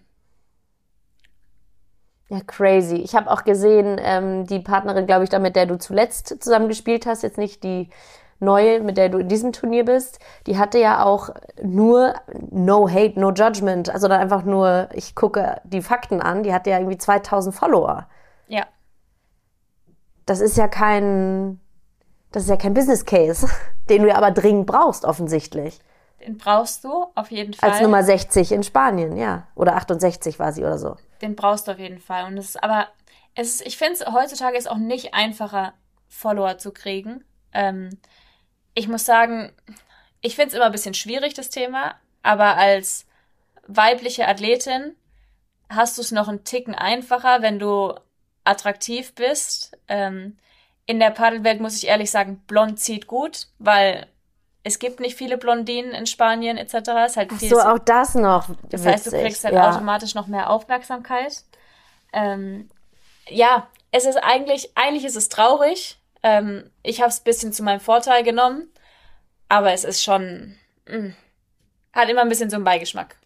ja, crazy. Ich habe auch gesehen, ähm, die Partnerin, glaube ich, da mit der du zuletzt zusammen gespielt hast, jetzt nicht die neue, mit der du in diesem Turnier bist, die hatte ja auch nur no hate, no judgment, also dann einfach nur, ich gucke die Fakten an, die hatte ja irgendwie zweitausend Follower. Ja. Das ist ja kein, das ist ja kein Business Case, den du ja aber dringend brauchst, offensichtlich. Den brauchst du auf jeden Fall. Als Nummer sechzig in Spanien, ja. Oder achtundsechzig war sie oder so. Den brauchst du auf jeden Fall. Und es ist aber, es ist, ich finde es heutzutage ist auch nicht einfacher, Follower zu kriegen. Ähm, ich muss sagen, ich finde es immer ein bisschen schwierig, das Thema, aber als weibliche Athletin hast du es noch einen Ticken einfacher, wenn du attraktiv bist. Ähm, in der Paddelwelt muss ich ehrlich sagen, blond zieht gut, weil es gibt nicht viele Blondinen in Spanien et cetera. Ist halt Ach viel, so, auch das noch. das witzig. heißt, du kriegst halt ja. automatisch noch mehr Aufmerksamkeit. Ähm, ja, es ist eigentlich, eigentlich ist es traurig. Ähm, ich habe es ein bisschen zu meinem Vorteil genommen, aber es ist schon, mh, hat immer ein bisschen so einen Beigeschmack.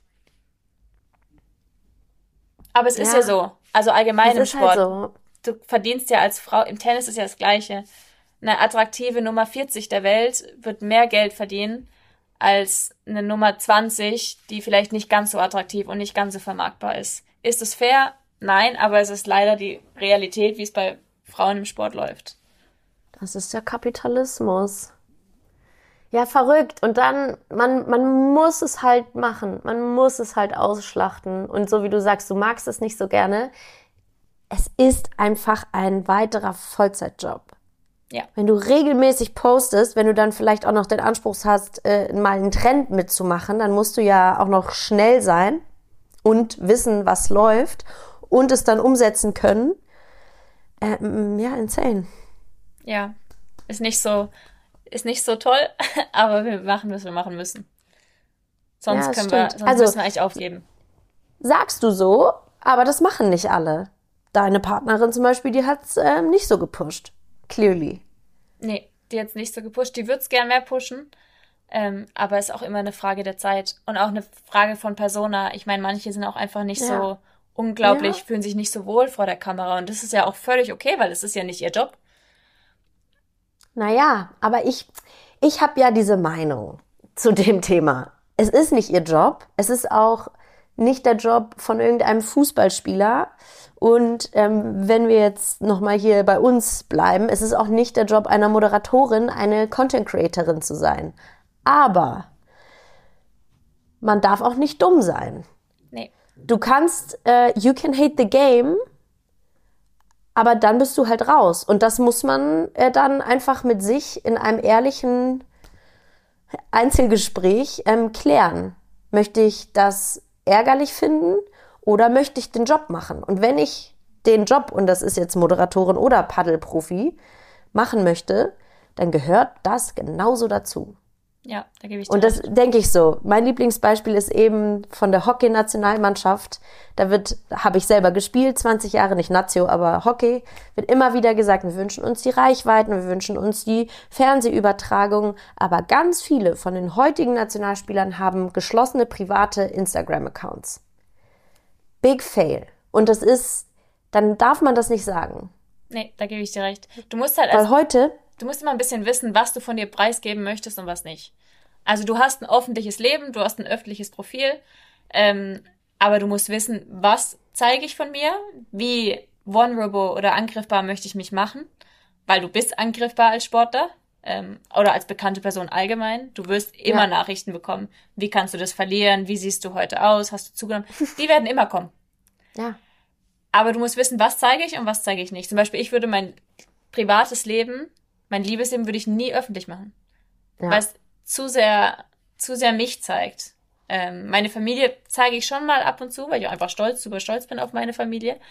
Aber es ist Ja. ja so, also allgemein Es im ist Sport. halt so. Du verdienst ja als Frau, im Tennis ist ja das Gleiche. Eine attraktive Nummer vierzig der Welt wird mehr Geld verdienen als eine Nummer zwanzig, die vielleicht nicht ganz so attraktiv und nicht ganz so vermarktbar ist. Ist es fair? Nein, aber es ist leider die Realität, wie es bei Frauen im Sport läuft. Das ist der Kapitalismus. Ja, verrückt. Und dann, man, man muss es halt machen. Man muss es halt ausschlachten. Und so wie du sagst, du magst es nicht so gerne. Es ist einfach ein weiterer Vollzeitjob. Ja. Wenn du regelmäßig postest, wenn du dann vielleicht auch noch den Anspruch hast, äh, mal einen Trend mitzumachen, dann musst du ja auch noch schnell sein und wissen, was läuft und es dann umsetzen können. Ähm, ja, insane. Ja, ist nicht so, ist nicht so toll, aber wir machen, was wir machen müssen. Sonst Ja, das können wir, stimmt. sonst Also- müssen wir eigentlich aufgeben. Sagst du so, aber das machen nicht alle. Deine Partnerin zum Beispiel, die hat's ähm, nicht so gepusht. Clearly. Nee, die hat's nicht so gepusht. Die wird's gern mehr pushen. Ähm, aber ist auch immer eine Frage der Zeit und auch eine Frage von Persona. Ich meine, manche sind auch einfach nicht Ja. so unglaublich, Ja. fühlen sich nicht so wohl vor der Kamera. Und das ist ja auch völlig okay, weil es ist ja nicht ihr Job. Naja, aber ich, ich habe ja diese Meinung zu dem Thema. Es ist nicht ihr Job. Es ist auch nicht der Job von irgendeinem Fußballspieler. Und ähm, wenn wir jetzt nochmal hier bei uns bleiben, es ist auch nicht der Job einer Moderatorin, eine Content-Creatorin zu sein. Aber man darf auch nicht dumm sein. Nee. Du kannst, äh, you can hate the game, aber dann bist du halt raus. Und das muss man äh, dann einfach mit sich in einem ehrlichen Einzelgespräch ähm, klären. Möchte ich das ärgerlich finden oder möchte ich den Job machen? Und wenn ich den Job, und das ist jetzt Moderatorin oder Paddelprofi, machen möchte, dann gehört das genauso dazu. Ja, da gebe ich dir Und das recht. denke ich so. Mein Lieblingsbeispiel ist eben von der Hockey-Nationalmannschaft. Da wird, habe ich selber gespielt, zwanzig Jahre, nicht Nazio, aber Hockey, wird immer wieder gesagt, wir wünschen uns die Reichweiten, wir wünschen uns die Fernsehübertragung. Aber ganz viele von den heutigen Nationalspielern haben geschlossene private Instagram-Accounts. Big Fail. Und das ist, dann darf man das nicht sagen. Nee, da gebe ich dir recht. Du musst halt als Weil heute, Du musst immer ein bisschen wissen, was du von dir preisgeben möchtest und was nicht. Also du hast ein öffentliches Leben, du hast ein öffentliches Profil, ähm, aber du musst wissen, was zeige ich von mir, wie vulnerable oder angriffbar möchte ich mich machen, weil du bist angriffbar als Sportler ähm, oder als bekannte Person allgemein. Du wirst immer Ja. Nachrichten bekommen. Wie kannst du das verlieren? Wie siehst du heute aus? Hast du zugenommen? Die werden immer kommen. ja, Aber du musst wissen, was zeige ich und was zeige ich nicht. Zum Beispiel, ich würde mein privates Leben, mein Liebesleben würde ich nie öffentlich machen. ja. Weil es zu sehr, zu sehr mich zeigt. Ähm, meine Familie zeige ich schon mal ab und zu, weil ich auch einfach stolz, super stolz bin auf meine Familie.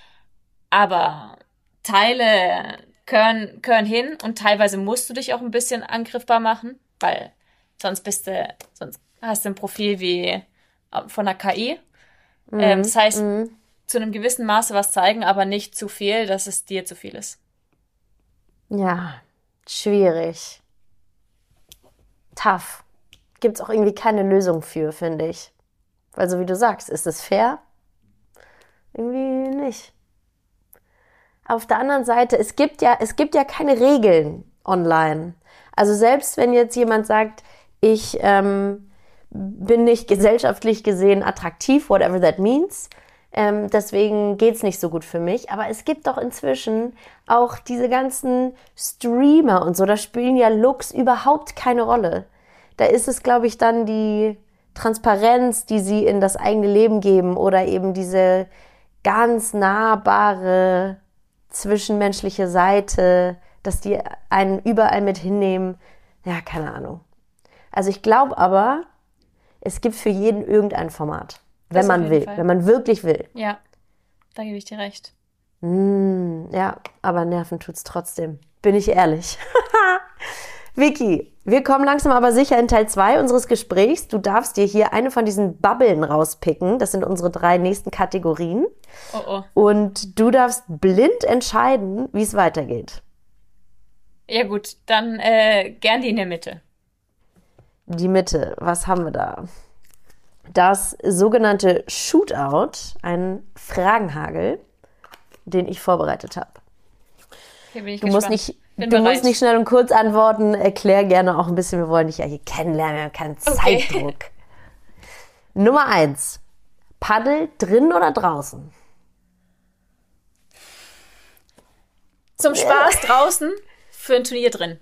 Aber Teile gehören, gehören hin und teilweise musst du dich auch ein bisschen angriffbar machen, weil sonst bist du, sonst hast du ein Profil wie äh, von der K I. Ähm, das heißt, Mhm. zu einem gewissen Maße was zeigen, aber nicht zu viel, dass es dir zu viel ist. Ja, schwierig. Tough. Gibt es auch irgendwie keine Lösung für, finde ich. Weil so wie du sagst, ist es fair? Irgendwie nicht. Auf der anderen Seite, es gibt ja, es gibt ja keine Regeln online. Also selbst wenn jetzt jemand sagt, ich ähm, bin nicht gesellschaftlich gesehen attraktiv, whatever that means, ähm, deswegen geht's nicht so gut für mich. Aber es gibt doch inzwischen auch diese ganzen Streamer und so, da spielen ja Looks überhaupt keine Rolle. Da ist es, glaube ich, dann die Transparenz, die sie in das eigene Leben geben oder eben diese ganz nahbare zwischenmenschliche Seite, dass die einen überall mit hinnehmen. Ja, keine Ahnung. Also ich glaube aber, es gibt für jeden irgendein Format, wenn man will, wenn man wirklich will. Ja, da gebe ich dir recht. Mm, ja, aber nerven tut's trotzdem. Bin ich ehrlich. Vicky, wir kommen langsam aber sicher in Teil zwei unseres Gesprächs. Du darfst dir hier eine von diesen Bubbeln rauspicken. Das sind unsere drei nächsten Kategorien. Oh oh. Und du darfst blind entscheiden, wie es weitergeht. Ja gut, dann äh, gern die in der Mitte. Die Mitte, was haben wir da? Das sogenannte Shootout, ein Fragenhagel, den ich vorbereitet habe. Hier bin ich du gespannt. musst nicht, bin du bereit. musst nicht schnell und kurz antworten. Erklär gerne auch ein bisschen. Wir wollen dich ja hier kennenlernen. Wir haben keinen Okay. Zeitdruck. Nummer eins. Paddel drin oder draußen? Zum Spaß draußen, für ein Turnier drin.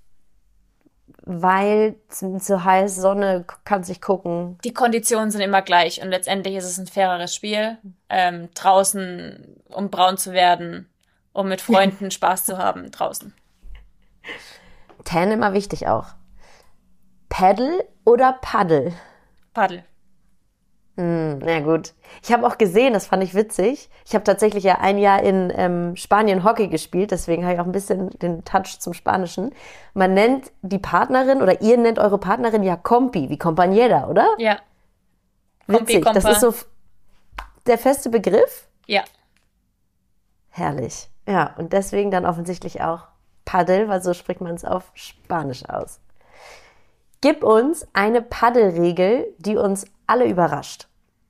Weil zu, zu heiß, Sonne, kannst nicht gucken. Die Konditionen sind immer gleich und letztendlich ist es ein faireres Spiel. Ähm, draußen, um braun zu werden, um mit Freunden Spaß zu haben, draußen. Tan immer wichtig auch. Paddle oder Paddel? Paddel. Hm, na gut. Ich habe auch gesehen, das fand ich witzig. Ich habe tatsächlich ja ein Jahr in ähm, Spanien Hockey gespielt, deswegen habe ich auch ein bisschen den Touch zum Spanischen. Man nennt die Partnerin oder ihr nennt eure Partnerin ja Compi, wie Compañera, oder? Ja. Witzig, Compi, das Compa. ist so f- der feste Begriff. Ja. Herrlich. Ja, und deswegen dann offensichtlich auch Paddel, weil so spricht man es auf Spanisch aus. Gib uns eine Paddelregel, die uns alle überrascht.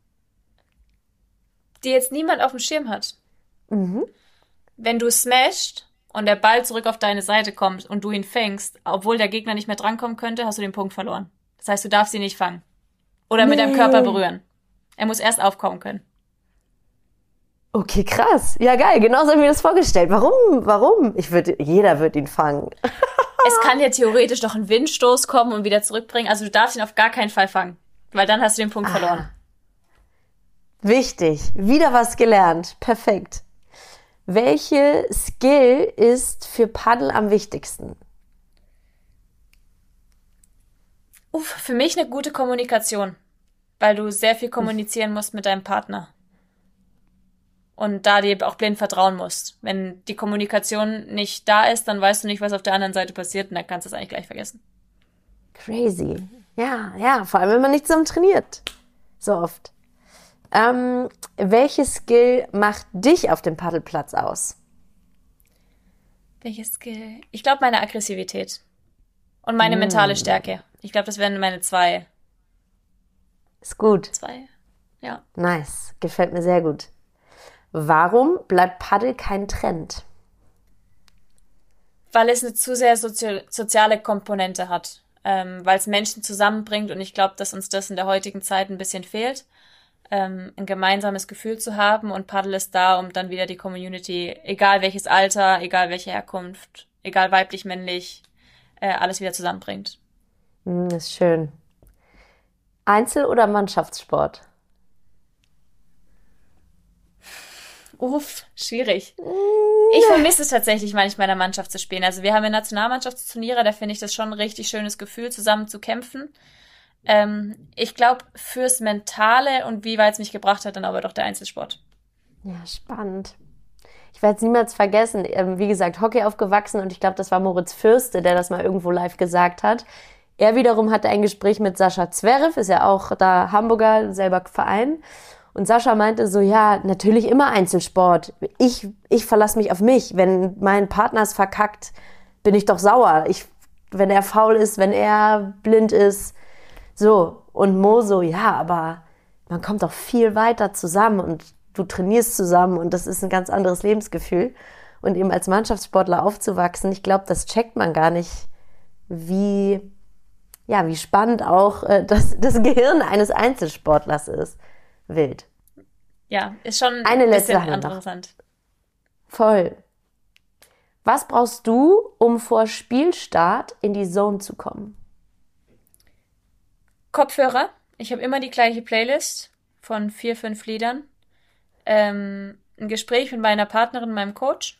Die jetzt niemand auf dem Schirm hat. Mhm. Wenn du smashst und der Ball zurück auf deine Seite kommt und du ihn fängst, obwohl der Gegner nicht mehr drankommen könnte, hast du den Punkt verloren. Das heißt, du darfst ihn nicht fangen. Oder mit Nee. deinem Körper berühren. Er muss erst aufkommen können. Okay, krass. Ja, geil. Genauso habe ich mir das vorgestellt. Warum? Warum? Ich würde, jeder wird ihn fangen. Es kann ja theoretisch doch ein Windstoß kommen und wieder zurückbringen. Also du darfst ihn auf gar keinen Fall fangen. Weil dann hast du den Punkt verloren. Wichtig. Wieder was gelernt. Perfekt. Welche Skill ist für Paddel am wichtigsten? Uff, für mich eine gute Kommunikation. Weil du sehr viel kommunizieren musst mit deinem Partner. Und da dir auch blind vertrauen musst. Wenn die Kommunikation nicht da ist, dann weißt du nicht, was auf der anderen Seite passiert und dann kannst du es eigentlich gleich vergessen. Crazy. Ja, ja. Vor allem, wenn man nicht zusammen trainiert. So oft. Ähm, welche Skill macht dich auf dem Paddelplatz aus? Welches Skill? Ich glaube, meine Aggressivität. Und meine mentale Stärke. Ich glaube, das wären meine zwei. Ist gut. Zwei. Ja. Nice. Gefällt mir sehr gut. Warum bleibt Paddel kein Trend? Weil es eine zu sehr sozio- soziale Komponente hat. Ähm, weil es Menschen zusammenbringt und ich glaube, dass uns das in der heutigen Zeit ein bisschen fehlt. Ähm, ein gemeinsames Gefühl zu haben und Paddel ist da, um dann wieder die Community, egal welches Alter, egal welche Herkunft, egal weiblich, männlich, äh, alles wieder zusammenbringt. Hm, ist schön. Einzel- oder Mannschaftssport? Uff, schwierig. Ich vermisse es tatsächlich manchmal in der Mannschaft zu spielen. Also wir haben ja Nationalmannschaftsturniere, da finde ich das schon ein richtig schönes Gefühl, zusammen zu kämpfen. Ähm, ich glaube, fürs Mentale und wie weit es mich gebracht hat, dann aber doch der Einzelsport. Ja, spannend. Ich werde es niemals vergessen. Ähm, wie gesagt, Hockey aufgewachsen und ich glaube, das war Moritz Fürste, der das mal irgendwo live gesagt hat. Er wiederum hatte ein Gespräch mit Sascha Zverev, ist ja auch da Hamburger, selber Verein. Und Sascha meinte so, ja, natürlich immer Einzelsport. Ich, ich verlasse mich auf mich. Wenn mein Partner es verkackt, bin ich doch sauer. Ich, wenn er faul ist, wenn er blind ist. So, und Mo so, ja, aber man kommt doch viel weiter zusammen und du trainierst zusammen und das ist ein ganz anderes Lebensgefühl. Und eben als Mannschaftssportler aufzuwachsen, ich glaube, das checkt man gar nicht, wie, ja, wie spannend auch äh, das, das Gehirn eines Einzelsportlers ist. Wild. Ja, ist schon Eine ein letzte bisschen Sache noch. interessant. Voll. Was brauchst du, um vor Spielstart in die Zone zu kommen? Kopfhörer. Ich habe immer die gleiche Playlist von vier, fünf Liedern. Ähm, ein Gespräch mit meiner Partnerin, meinem Coach.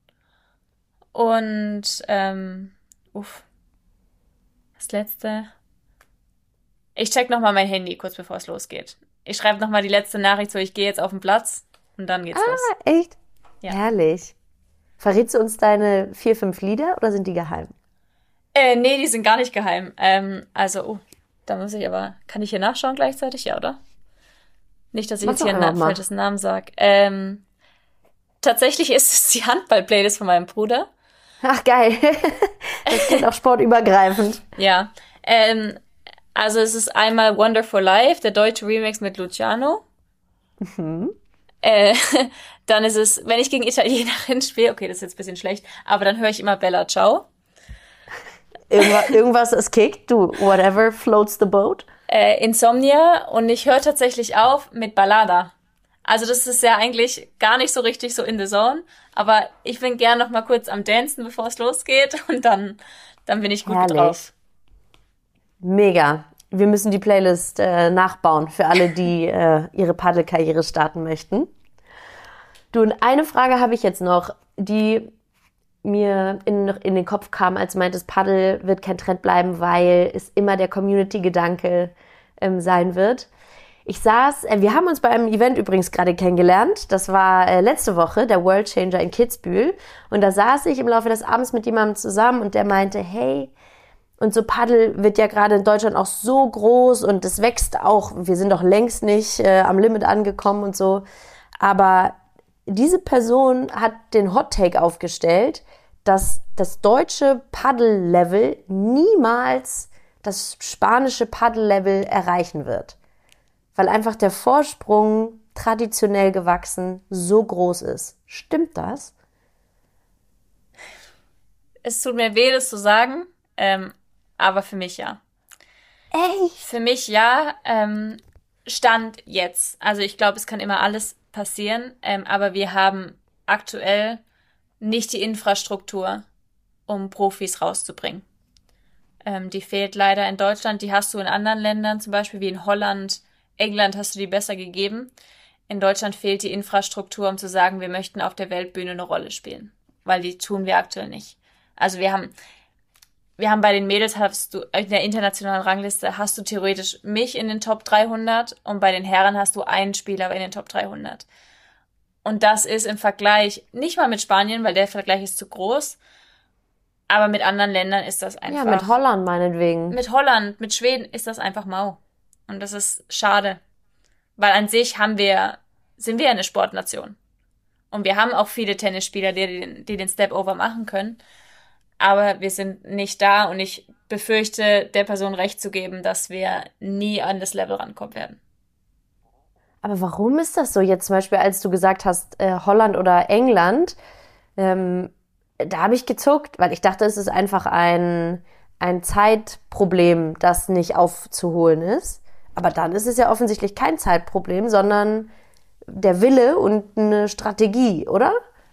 Und, ähm, uff, das letzte. Ich check nochmal mein Handy, kurz bevor es losgeht. Ich schreibe nochmal die letzte Nachricht, so ich gehe jetzt auf den Platz und dann geht's los. Ah, echt? Ja. Herrlich. Verrätst du uns deine vier, fünf Lieder oder sind die geheim? Äh, nee, die sind gar nicht geheim. Ähm, also, oh, da muss ich aber, kann ich hier nachschauen gleichzeitig? Ja, oder? Nicht, dass ich Mach jetzt hier doch einen einfach mal. falschen Namen sage. Ähm, tatsächlich ist es die Handball-Playlist von meinem Bruder. Ach, geil. Das klingt auch sportübergreifend. Ja. Ähm, also es ist einmal Wonderful Life, der deutsche Remix mit Luciano. Mhm. Äh, dann ist es, wenn ich gegen Italienerin spiele, okay, das ist jetzt ein bisschen schlecht, aber dann höre ich immer Bella Ciao. Irgendwas, irgendwas ist kickt, du, whatever floats the boat. Äh, Insomnia und ich höre tatsächlich auf mit Ballada. Also das ist ja eigentlich gar nicht so richtig so in the zone, aber ich bin gern noch mal kurz am Dancen, bevor es losgeht und dann, dann bin ich gut Herrlich. drauf. Mega. Wir müssen die Playlist äh, nachbauen für alle, die äh, ihre Paddelkarriere starten möchten. Du, und eine Frage habe ich jetzt noch, die mir in, in den Kopf kam, als du meintest, Paddel wird kein Trend bleiben, weil es immer der Community-Gedanke ähm, sein wird. Ich saß, äh, wir haben uns bei einem Event übrigens gerade kennengelernt. Das war äh, letzte Woche, der World Changer in Kitzbühel. Und da saß ich im Laufe des Abends mit jemandem zusammen und der meinte, hey, und so Paddel wird ja gerade in Deutschland auch so groß und es wächst auch. Wir sind doch längst nicht äh, am Limit angekommen und so. Aber diese Person hat den Hot Take aufgestellt, dass das deutsche Paddel-Level niemals das spanische Paddel-Level erreichen wird. Weil einfach der Vorsprung traditionell gewachsen so groß ist. Stimmt das? Es tut mir weh, das zu sagen, ähm, aber für mich ja. Echt? Für mich ja, ähm, Stand jetzt. Also ich glaube, es kann immer alles passieren, ähm, aber wir haben aktuell nicht die Infrastruktur, um Profis rauszubringen. Ähm, die fehlt leider in Deutschland, die hast du in anderen Ländern, zum Beispiel wie in Holland, England hast du die besser gegeben. In Deutschland fehlt die Infrastruktur, um zu sagen, wir möchten auf der Weltbühne eine Rolle spielen, weil die tun wir aktuell nicht. Also wir haben Wir haben bei den Mädels, hast du in der internationalen Rangliste, hast du theoretisch mich in den Top dreihundert und bei den Herren hast du einen Spieler in den Top dreihundert. Und das ist im Vergleich, nicht mal mit Spanien, weil der Vergleich ist zu groß, aber mit anderen Ländern ist das einfach... Ja, mit Holland meinetwegen. Mit Holland, mit Schweden ist das einfach mau. Und das ist schade. Weil an sich haben wir, sind wir eine Sportnation. Und wir haben auch viele Tennisspieler, die den, die den Step-Over machen können. Aber wir sind nicht da und ich befürchte, der Person recht zu geben, dass wir nie an das Level rankommen werden. Aber warum ist das so? Jetzt zum Beispiel, als du gesagt hast, äh, Holland oder England, ähm, da habe ich gezuckt, weil ich dachte, es ist einfach ein, ein Zeitproblem, das nicht aufzuholen ist. Aber dann ist es ja offensichtlich kein Zeitproblem, sondern der Wille und eine Strategie, oder?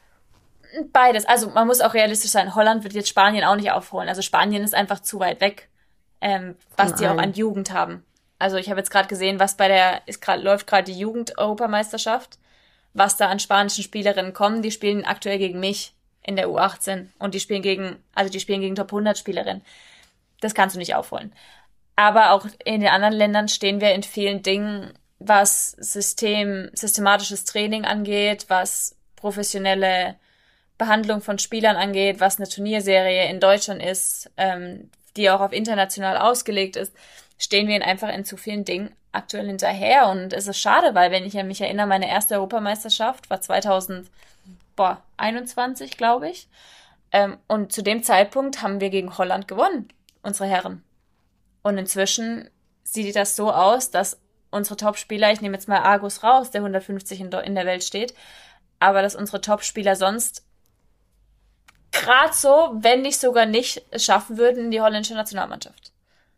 Beides. Also man muss auch realistisch sein. Holland wird jetzt Spanien auch nicht aufholen. Also Spanien ist einfach zu weit weg, ähm, was die auch an Jugend haben. Also ich habe jetzt gerade gesehen, was bei der ist gerade läuft gerade die Jugend-Europameisterschaft, was da an spanischen Spielerinnen kommen. Die spielen aktuell gegen mich in der U achtzehn und die spielen gegen, also die spielen gegen Top hundert Spielerinnen. Das kannst du nicht aufholen. Aber auch in den anderen Ländern stehen wir in vielen Dingen, was System, systematisches Training angeht, was professionelle Behandlung von Spielern angeht, was eine Turnierserie in Deutschland ist, ähm, die auch auf international ausgelegt ist, stehen wir einfach in zu vielen Dingen aktuell hinterher. Und es ist schade, weil, wenn ich mich erinnere, meine erste Europameisterschaft war zweitausendeinundzwanzig, glaube ich. Ähm, und zu dem Zeitpunkt haben wir gegen Holland gewonnen, unsere Herren. Und inzwischen sieht das so aus, dass unsere Topspieler, ich nehme jetzt mal Argus raus, der hundertfünfzig in, in der Welt steht, aber dass unsere Topspieler sonst gerade so, wenn nicht sogar nicht es schaffen würden in die holländische Nationalmannschaft.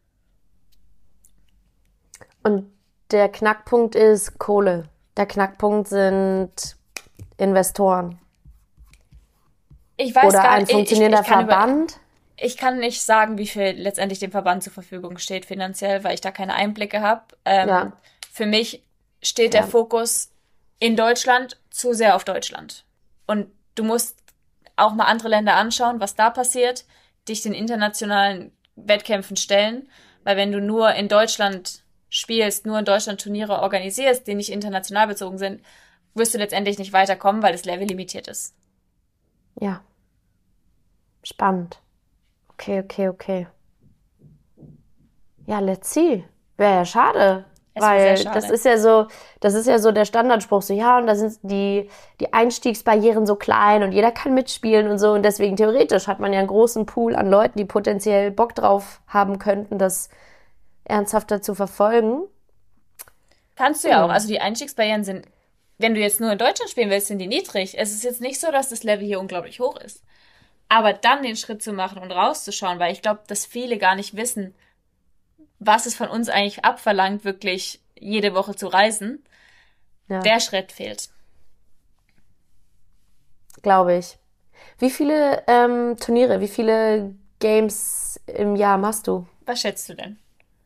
Und der Knackpunkt ist Kohle. Der Knackpunkt sind Investoren. Ich weiß Oder gar ein nicht, ich, funktionierender ich, ich kann über- Verband. Ich kann nicht sagen, wie viel letztendlich dem Verband zur Verfügung steht finanziell, weil ich da keine Einblicke habe. Ähm, Ja. Für mich steht Ja. der Fokus in Deutschland zu sehr auf Deutschland. Und du musst auch mal andere Länder anschauen, was da passiert, dich den internationalen Wettkämpfen stellen. Weil wenn du nur in Deutschland spielst, nur in Deutschland Turniere organisierst, die nicht international bezogen sind, wirst du letztendlich nicht weiterkommen, weil das Level limitiert ist. Ja. Spannend. Okay, okay, okay. Ja, let's see. Wäre ja schade. Es wär Weil sehr schade. das ist ja so, das ist ja so der Standardspruch, so ja, und da sind die, die Einstiegsbarrieren so klein und jeder kann mitspielen und so. Und deswegen theoretisch hat man ja einen großen Pool an Leuten, die potenziell Bock drauf haben könnten, das ernsthafter zu verfolgen. Kannst du ja Hm. auch. Also die Einstiegsbarrieren sind, wenn du jetzt nur in Deutschland spielen willst, sind die niedrig. Es ist jetzt nicht so, dass das Level hier unglaublich hoch ist. Aber dann den Schritt zu machen und rauszuschauen, weil ich glaube, dass viele gar nicht wissen, was es von uns eigentlich abverlangt, wirklich jede Woche zu reisen. Ja, Der Schritt fehlt. glaube ich. Wie viele ähm, Turniere, wie viele Games im Jahr machst du? Was schätzt du denn?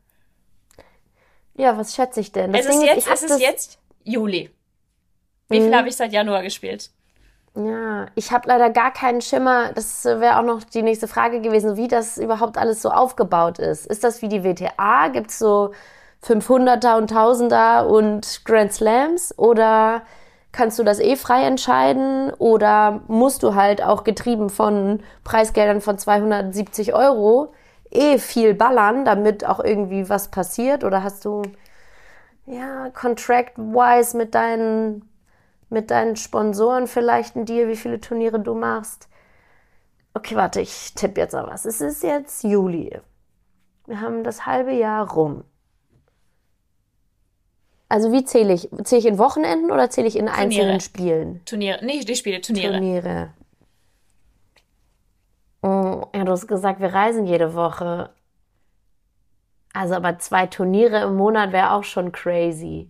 Ja, was schätze ich denn? Das Es ist Ding jetzt, ich hab es ist das- jetzt Juli. Wie viel Mhm. habe ich seit Januar gespielt? Ja, ich habe leider gar keinen Schimmer. Das wäre auch noch die nächste Frage gewesen, wie das überhaupt alles so aufgebaut ist. Ist das wie die W T A? Gibt es so fünfhunderter und Tausender und Grand Slams? Oder kannst du das eh frei entscheiden? Oder musst du halt auch getrieben von Preisgeldern von zweihundertsiebzig Euro eh viel ballern, damit auch irgendwie was passiert? Oder hast du, ja, contract-wise mit deinen mit deinen Sponsoren vielleicht einen Deal, wie viele Turniere du machst? Okay, warte, ich tippe jetzt mal was. Es ist jetzt Juli. Wir haben das halbe Jahr rum. Also wie zähle ich? Zähle ich in Wochenenden oder zähle ich in einzelnen Spielen? Turniere. Nicht die Spiele, Turniere. Turniere. Mm, ja, du hast gesagt, wir reisen jede Woche. Also aber zwei Turniere im Monat wäre auch schon crazy.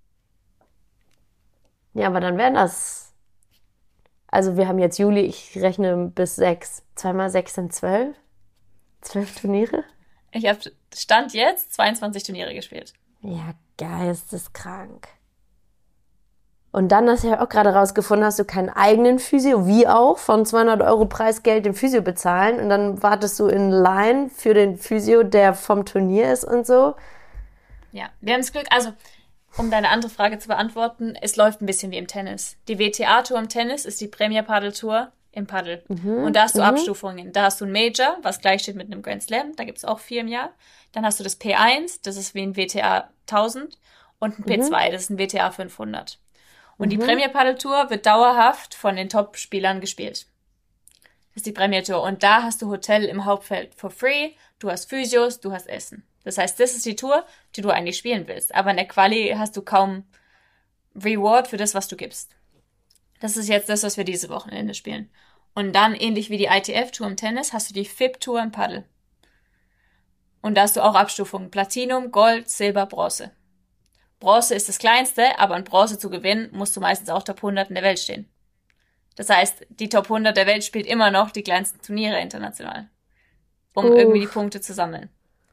Ja, aber dann wären das. Also wir haben jetzt Juli, ich rechne bis sechs. Zweimal sechs sind zwölf. Zwölf Turniere? Ich habe Stand jetzt zweiundzwanzig Turniere gespielt. Ja, geisteskrank. Und dann hast du ja auch gerade rausgefunden, hast du keinen eigenen Physio, wie auch, von zweihundert Euro Preisgeld den Physio bezahlen und dann wartest du in Line für den Physio, der vom Turnier ist und so. Ja, wir haben das Glück, also um deine andere Frage zu beantworten, es läuft ein bisschen wie im Tennis. Die W T A-Tour im Tennis ist die Premier Padel Tour im Paddel. Und da hast du Abstufungen. Da hast du ein Major, was gleich steht mit einem Grand Slam. Da gibt's auch vier im Jahr. Dann hast du das P eins, das ist wie ein W T A tausend. Und ein P zwei, das ist ein W T A fünfhundert. Und die Premier Padel Tour wird dauerhaft von den Top-Spielern gespielt. Das ist die Premier Tour. Und da hast du Hotel im Hauptfeld for free. Du hast Physios, du hast Essen. Das heißt, das ist die Tour, die du eigentlich spielen willst. Aber in der Quali hast du kaum Reward für das, was du gibst. Das ist jetzt das, was wir diese Wochenende spielen. Und dann, ähnlich wie die I T F-Tour im Tennis, hast du die F I B-Tour im Paddel. Und da hast du auch Abstufungen. Platinum, Gold, Silber, Bronze. Bronze ist das kleinste, aber in Bronze zu gewinnen, musst du meistens auch Top hundert in der Welt stehen. Das heißt, die Top hundert der Welt spielt immer noch die kleinsten Turniere international, um Uff. irgendwie die Punkte zu sammeln.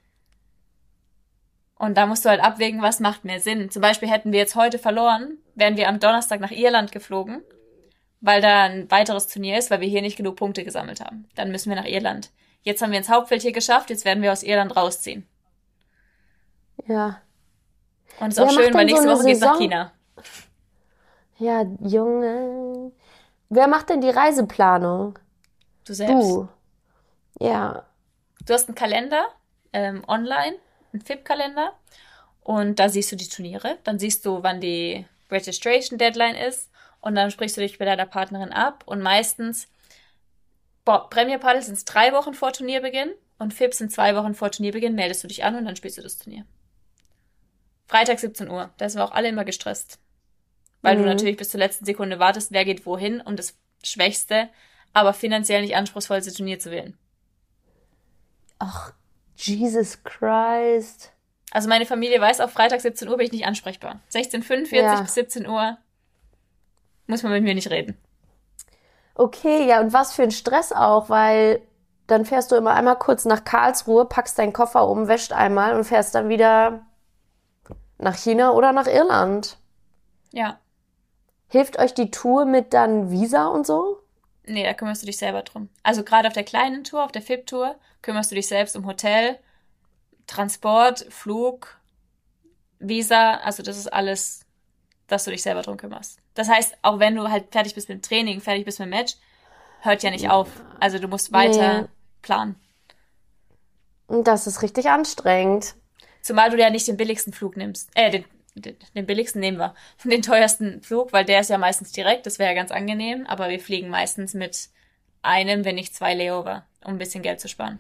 Und da musst du halt abwägen, was macht mehr Sinn. Zum Beispiel hätten wir jetzt heute verloren, wären wir am Donnerstag nach Irland geflogen, weil da ein weiteres Turnier ist, weil wir hier nicht genug Punkte gesammelt haben. Dann müssen wir nach Irland. Jetzt haben wir ins Hauptfeld hier geschafft, jetzt werden wir aus Irland rausziehen. Ja. Und es ist Wer auch macht schön, weil denn so nächste eine Woche geht's nach Saison? China. Ja, Junge. Wer macht denn die Reiseplanung? Du selbst. Du. Ja. Du hast einen Kalender ähm, online, einen F I B-Kalender. Und da siehst du die Turniere. Dann siehst du, wann die Registration Deadline ist. Und dann sprichst du dich mit deiner Partnerin ab. Und meistens, boah, Premier Padel sind es drei Wochen vor Turnierbeginn. Und F I B sind zwei Wochen vor Turnierbeginn. Meldest du dich an und dann spielst du das Turnier. Freitag siebzehn Uhr. Da sind wir auch alle immer gestresst. Weil Mhm. du natürlich bis zur letzten Sekunde wartest, wer geht wohin. Und das Schwächste aber finanziell nicht anspruchsvollste Turnier zu wählen. Ach, Jesus Christ. Also meine Familie weiß, auf Freitag siebzehn Uhr bin ich nicht ansprechbar. sechzehn Uhr fünfundvierzig Ja. bis siebzehn Uhr muss man mit mir nicht reden. Okay, ja, und was für ein Stress auch, weil dann fährst du immer einmal kurz nach Karlsruhe, packst deinen Koffer um, wäscht einmal und fährst dann wieder nach China oder nach Irland. Ja. Hilft euch die Tour mit dann Visa und so? Nee, da kümmerst du dich selber drum. Also gerade auf der kleinen Tour, auf der F I B-Tour, kümmerst du dich selbst um Hotel, Transport, Flug, Visa. Also das ist alles, dass du dich selber drum kümmerst. Das heißt, auch wenn du halt fertig bist mit dem Training, fertig bist mit dem Match, hört ja nicht auf. Also du musst weiter Nee. planen. Und das ist richtig anstrengend. Zumal du ja nicht den billigsten Flug nimmst. Äh, den, den, den billigsten nehmen wir. Den teuersten Flug, weil der ist ja meistens direkt. Das wäre ja ganz angenehm. Aber wir fliegen meistens mit einem, wenn nicht zwei Layover, um ein bisschen Geld zu sparen.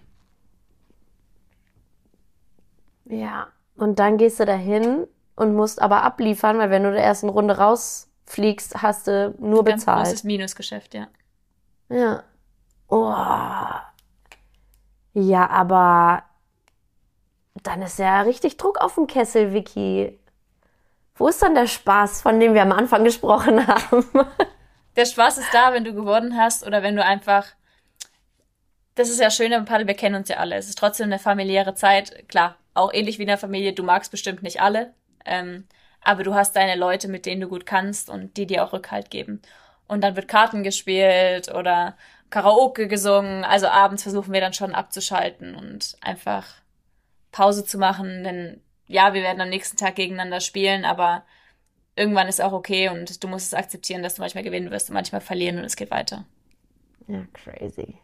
Ja. Und dann gehst du dahin und musst aber abliefern, weil wenn du in der ersten Runde rausfliegst, hast du nur Ganz bezahlt. großes Minusgeschäft, ja. Ja. Oh. Ja, aber dann ist ja richtig Druck auf dem Kessel, Vicky. Wo ist dann der Spaß, von dem wir am Anfang gesprochen haben? Der Spaß ist da, wenn du gewonnen hast oder wenn du einfach... Das ist ja schön am Paddel, wir kennen uns ja alle. Es ist trotzdem eine familiäre Zeit. Klar, auch ähnlich wie in der Familie, du magst bestimmt nicht alle. Ähm, aber du hast deine Leute, mit denen du gut kannst und die dir auch Rückhalt geben. Und dann wird Karten gespielt oder Karaoke gesungen. Also abends versuchen wir dann schon abzuschalten und einfach Pause zu machen. Denn ja, wir werden am nächsten Tag gegeneinander spielen, aber irgendwann ist auch okay und du musst es akzeptieren, dass du manchmal gewinnen wirst und manchmal verlieren und es geht weiter. Ja, crazy.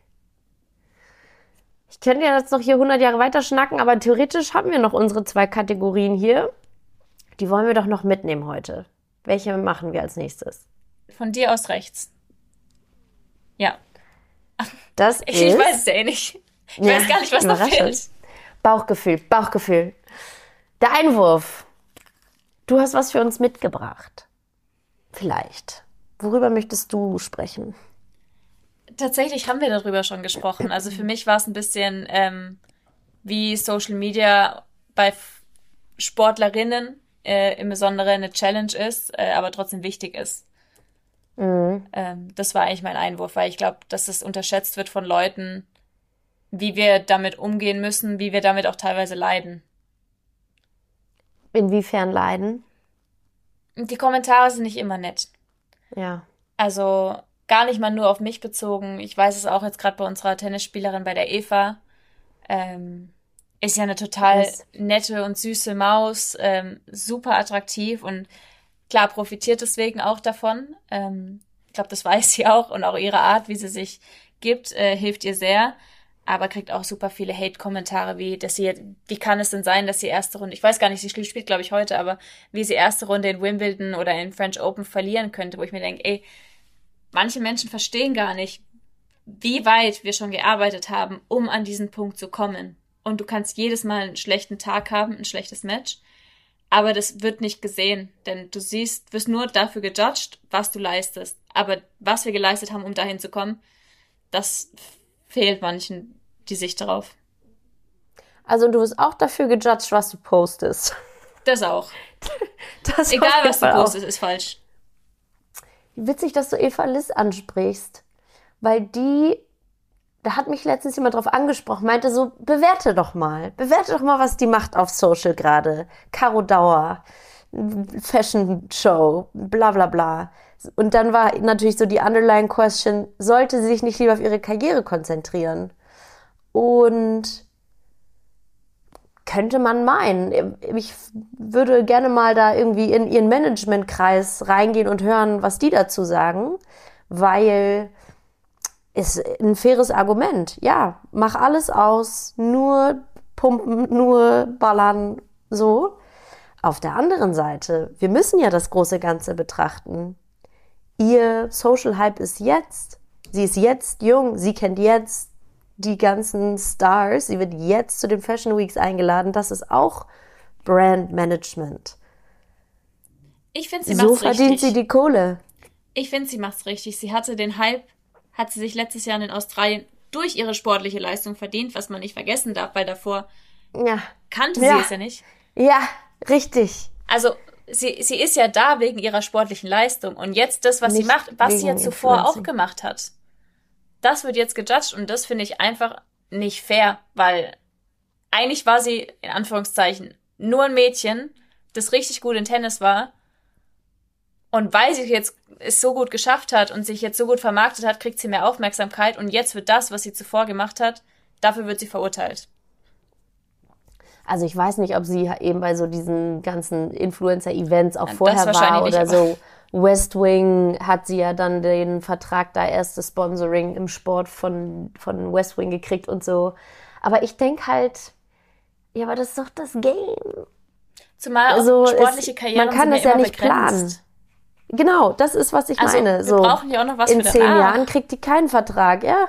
Ich könnte ja jetzt noch hier hundert Jahre weiter schnacken, aber theoretisch haben wir noch unsere zwei Kategorien hier. Die wollen wir doch noch mitnehmen heute. Welche machen wir als nächstes? Von dir aus rechts. Ja. Das Ich, ist... ich weiß es ja eh nicht. Ich Ja, weiß gar nicht, was noch überraschend. fehlt. Bauchgefühl, Bauchgefühl. Der Einwurf. Du hast was für uns mitgebracht. Vielleicht. Worüber möchtest du sprechen? Tatsächlich haben wir darüber schon gesprochen. Also für mich war es ein bisschen ähm, wie Social Media bei F- Sportlerinnen äh, im Besonderen eine Challenge ist, äh, aber trotzdem wichtig ist. Mhm. Ähm, das war eigentlich mein Einwurf, weil ich glaube, dass es unterschätzt wird von Leuten, wie wir damit umgehen müssen, wie wir damit auch teilweise leiden. Inwiefern leiden? Und die Kommentare sind nicht immer nett. Ja. Also gar nicht mal nur auf mich bezogen. Ich weiß es auch jetzt gerade bei unserer Tennisspielerin, bei der Eva. Ähm, ist ja eine total Yes. nette und süße Maus, ähm, super attraktiv und klar profitiert deswegen auch davon. Ähm, ich glaube, das weiß sie auch und auch ihre Art, wie sie sich gibt, äh, hilft ihr sehr. Aber kriegt auch super viele Hate-Kommentare, wie, dass sie, jetzt- wie kann es denn sein, dass sie erste Runde, ich weiß gar nicht, sie spielt, glaube ich, heute, aber wie sie erste Runde in Wimbledon oder in French Open verlieren könnte, wo ich mir denke, ey, manche Menschen verstehen gar nicht, wie weit wir schon gearbeitet haben, um an diesen Punkt zu kommen. Und du kannst jedes Mal einen schlechten Tag haben, ein schlechtes Match, aber das wird nicht gesehen, denn du siehst, wirst nur dafür gejudged, was du leistest. Aber was wir geleistet haben, um dahin zu kommen, das fehlt manchen die Sicht darauf. Also du wirst auch dafür gejudged, was du postest. Das auch. Das Egal, auf jeden was du Fall auch. postest, ist falsch. Witzig, dass du Eva Liss ansprichst, weil die, da hat mich letztens jemand drauf angesprochen, meinte so, bewerte doch mal, bewerte doch mal, was die macht auf Social gerade. Caro Dauer, Fashion Show, bla bla bla. Und dann war natürlich so die underlying question, sollte sie sich nicht lieber auf ihre Karriere konzentrieren? Und könnte man meinen. Ich würde gerne mal da irgendwie in ihren Managementkreis reingehen und hören, was die dazu sagen, weil es ein faires Argument. Ja, mach alles aus, nur pumpen, nur ballern, so. Auf der anderen Seite, wir müssen ja das große Ganze betrachten. Ihr Social Hype ist jetzt. Sie ist jetzt jung, sie kennt jetzt die ganzen Stars, sie wird jetzt zu den Fashion Weeks eingeladen, das ist auch Brand Management. Ich finde, sie So macht's verdient richtig. sie die Kohle. Ich finde, sie macht's richtig. Sie hatte den Hype hat sie sich letztes Jahr in Australien durch ihre sportliche Leistung verdient, was man nicht vergessen darf, weil davor ja. kannte ja. sie es ja nicht. Ja, richtig. Also sie, sie ist ja da wegen ihrer sportlichen Leistung und jetzt das, was nicht sie macht, was sie ja zuvor Influencing. Auch gemacht hat, das wird jetzt gejudged und das finde ich einfach nicht fair, weil eigentlich war sie, in Anführungszeichen, nur ein Mädchen, das richtig gut in Tennis war. Und weil sie jetzt es so gut geschafft hat und sich jetzt so gut vermarktet hat, kriegt sie mehr Aufmerksamkeit. Und jetzt wird das, was sie zuvor gemacht hat, dafür wird sie verurteilt. Also ich weiß nicht, ob sie eben bei so diesen ganzen Influencer-Events auch vorher war oder so. West Wing hat sie ja dann den Vertrag, da erste Sponsoring im Sport von, von West Wing gekriegt und so. Aber ich denke halt, ja, aber das ist doch das Game. Zumal also sportliche Karrieren man kann das ja nicht planen. Genau, das ist, was ich also, meine. Wir so, brauchen ja auch noch was in für zehn danach. Jahren kriegt die keinen Vertrag, ja.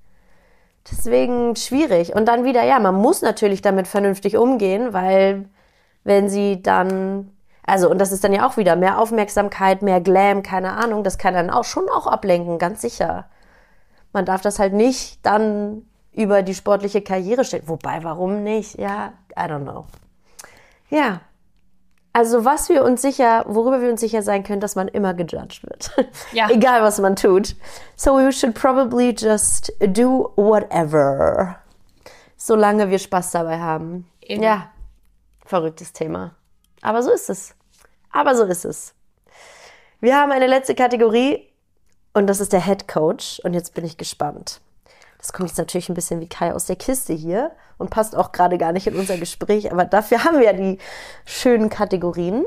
Deswegen schwierig. Und dann wieder, ja, man muss natürlich damit vernünftig umgehen, weil wenn sie dann, also und das ist dann ja auch wieder mehr Aufmerksamkeit, mehr Glam, keine Ahnung, das kann dann auch schon auch ablenken, ganz sicher. Man darf das halt nicht dann über die sportliche Karriere stellen. Wobei, warum nicht? Ja, I don't know. Ja. Also was wir uns sicher, worüber wir uns sicher sein können, dass man immer gejudged wird. Ja. Egal, was man tut. So we should probably just do whatever. Solange wir Spaß dabei haben. Eben. Ja, verrücktes Thema. Aber so ist es. Aber so ist es. Wir haben eine letzte Kategorie und das ist der Head Coach. Und jetzt bin ich gespannt. Das kommt jetzt natürlich ein bisschen wie Kai aus der Kiste hier und passt auch gerade gar nicht in unser Gespräch, aber dafür haben wir ja die schönen Kategorien.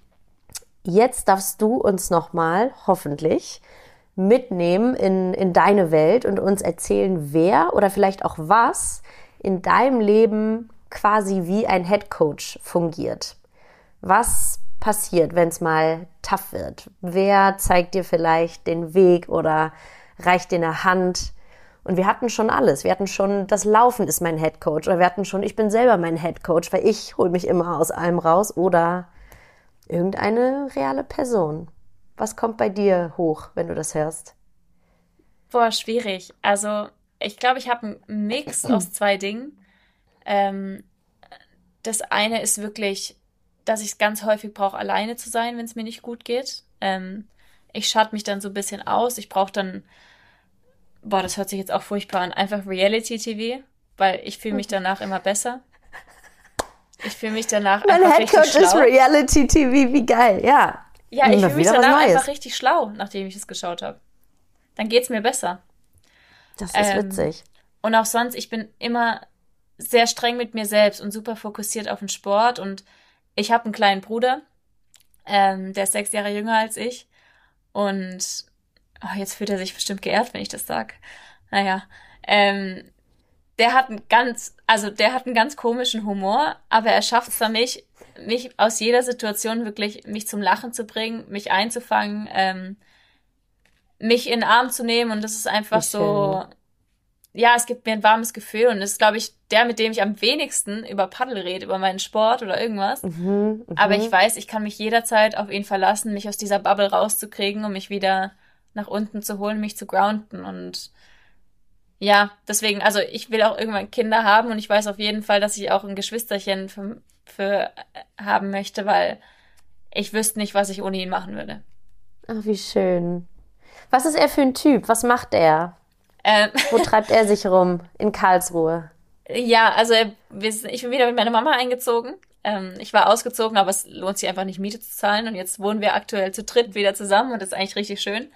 Jetzt darfst du uns nochmal, hoffentlich, mitnehmen in, in deine Welt und uns erzählen, wer oder vielleicht auch was in deinem Leben quasi wie ein Head Coach fungiert. Was passiert, wenn es mal tough wird? Wer zeigt dir vielleicht den Weg oder reicht dir eine Hand? Und wir hatten schon alles. Wir hatten schon, das Laufen ist mein Headcoach. Oder wir hatten schon, ich bin selber mein Headcoach, weil ich hole mich immer aus allem raus. Oder irgendeine reale Person. Was kommt bei dir hoch, wenn du das hörst? Boah, schwierig. Also ich glaube, ich habe einen Mix aus zwei Dingen. Ähm, das eine ist wirklich, dass ich es ganz häufig brauche, alleine zu sein, wenn es mir nicht gut geht. Ähm, ich schalte mich dann so ein bisschen aus. Ich brauche dann Boah, das hört sich jetzt auch furchtbar an. Einfach Reality-T V, weil ich fühle mich danach immer besser. Ich fühle mich danach mein einfach richtig schlau. Mein Headcoach ist Reality-T V, wie geil, ja. Ja, ich fühle mich danach einfach richtig schlau, nachdem ich es geschaut habe. Dann geht's mir besser. Das ist ähm, witzig. Und auch sonst, ich bin immer sehr streng mit mir selbst und super fokussiert auf den Sport. Und ich habe einen kleinen Bruder, ähm, der ist sechs Jahre jünger als ich. Und oh, jetzt fühlt er sich bestimmt geehrt, wenn ich das sage. Naja, ähm, der hat einen ganz, also der hat einen ganz komischen Humor, aber er schafft es für mich, mich aus jeder Situation wirklich, mich zum Lachen zu bringen, mich einzufangen, ähm, mich in den Arm zu nehmen und das ist einfach so, ja, es gibt mir ein warmes Gefühl und das ist, glaube ich, der, mit dem ich am wenigsten über Paddel rede, über meinen Sport oder irgendwas. Mhm, aber ich weiß, ich kann mich jederzeit auf ihn verlassen, mich aus dieser Bubble rauszukriegen, um mich wieder nach unten zu holen, mich zu grounden und ja, deswegen, also ich will auch irgendwann Kinder haben und ich weiß auf jeden Fall, dass ich auch ein Geschwisterchen für, für haben möchte, weil ich wüsste nicht, was ich ohne ihn machen würde. Ach, wie schön. Was ist er für ein Typ? Was macht er? Ähm, Wo treibt er sich rum? In Karlsruhe? Ja, also wir sind, ich bin wieder mit meiner Mama eingezogen. Ähm, ich war ausgezogen, aber es lohnt sich einfach nicht, Miete zu zahlen und jetzt wohnen wir aktuell zu dritt wieder zusammen und das ist eigentlich richtig schön.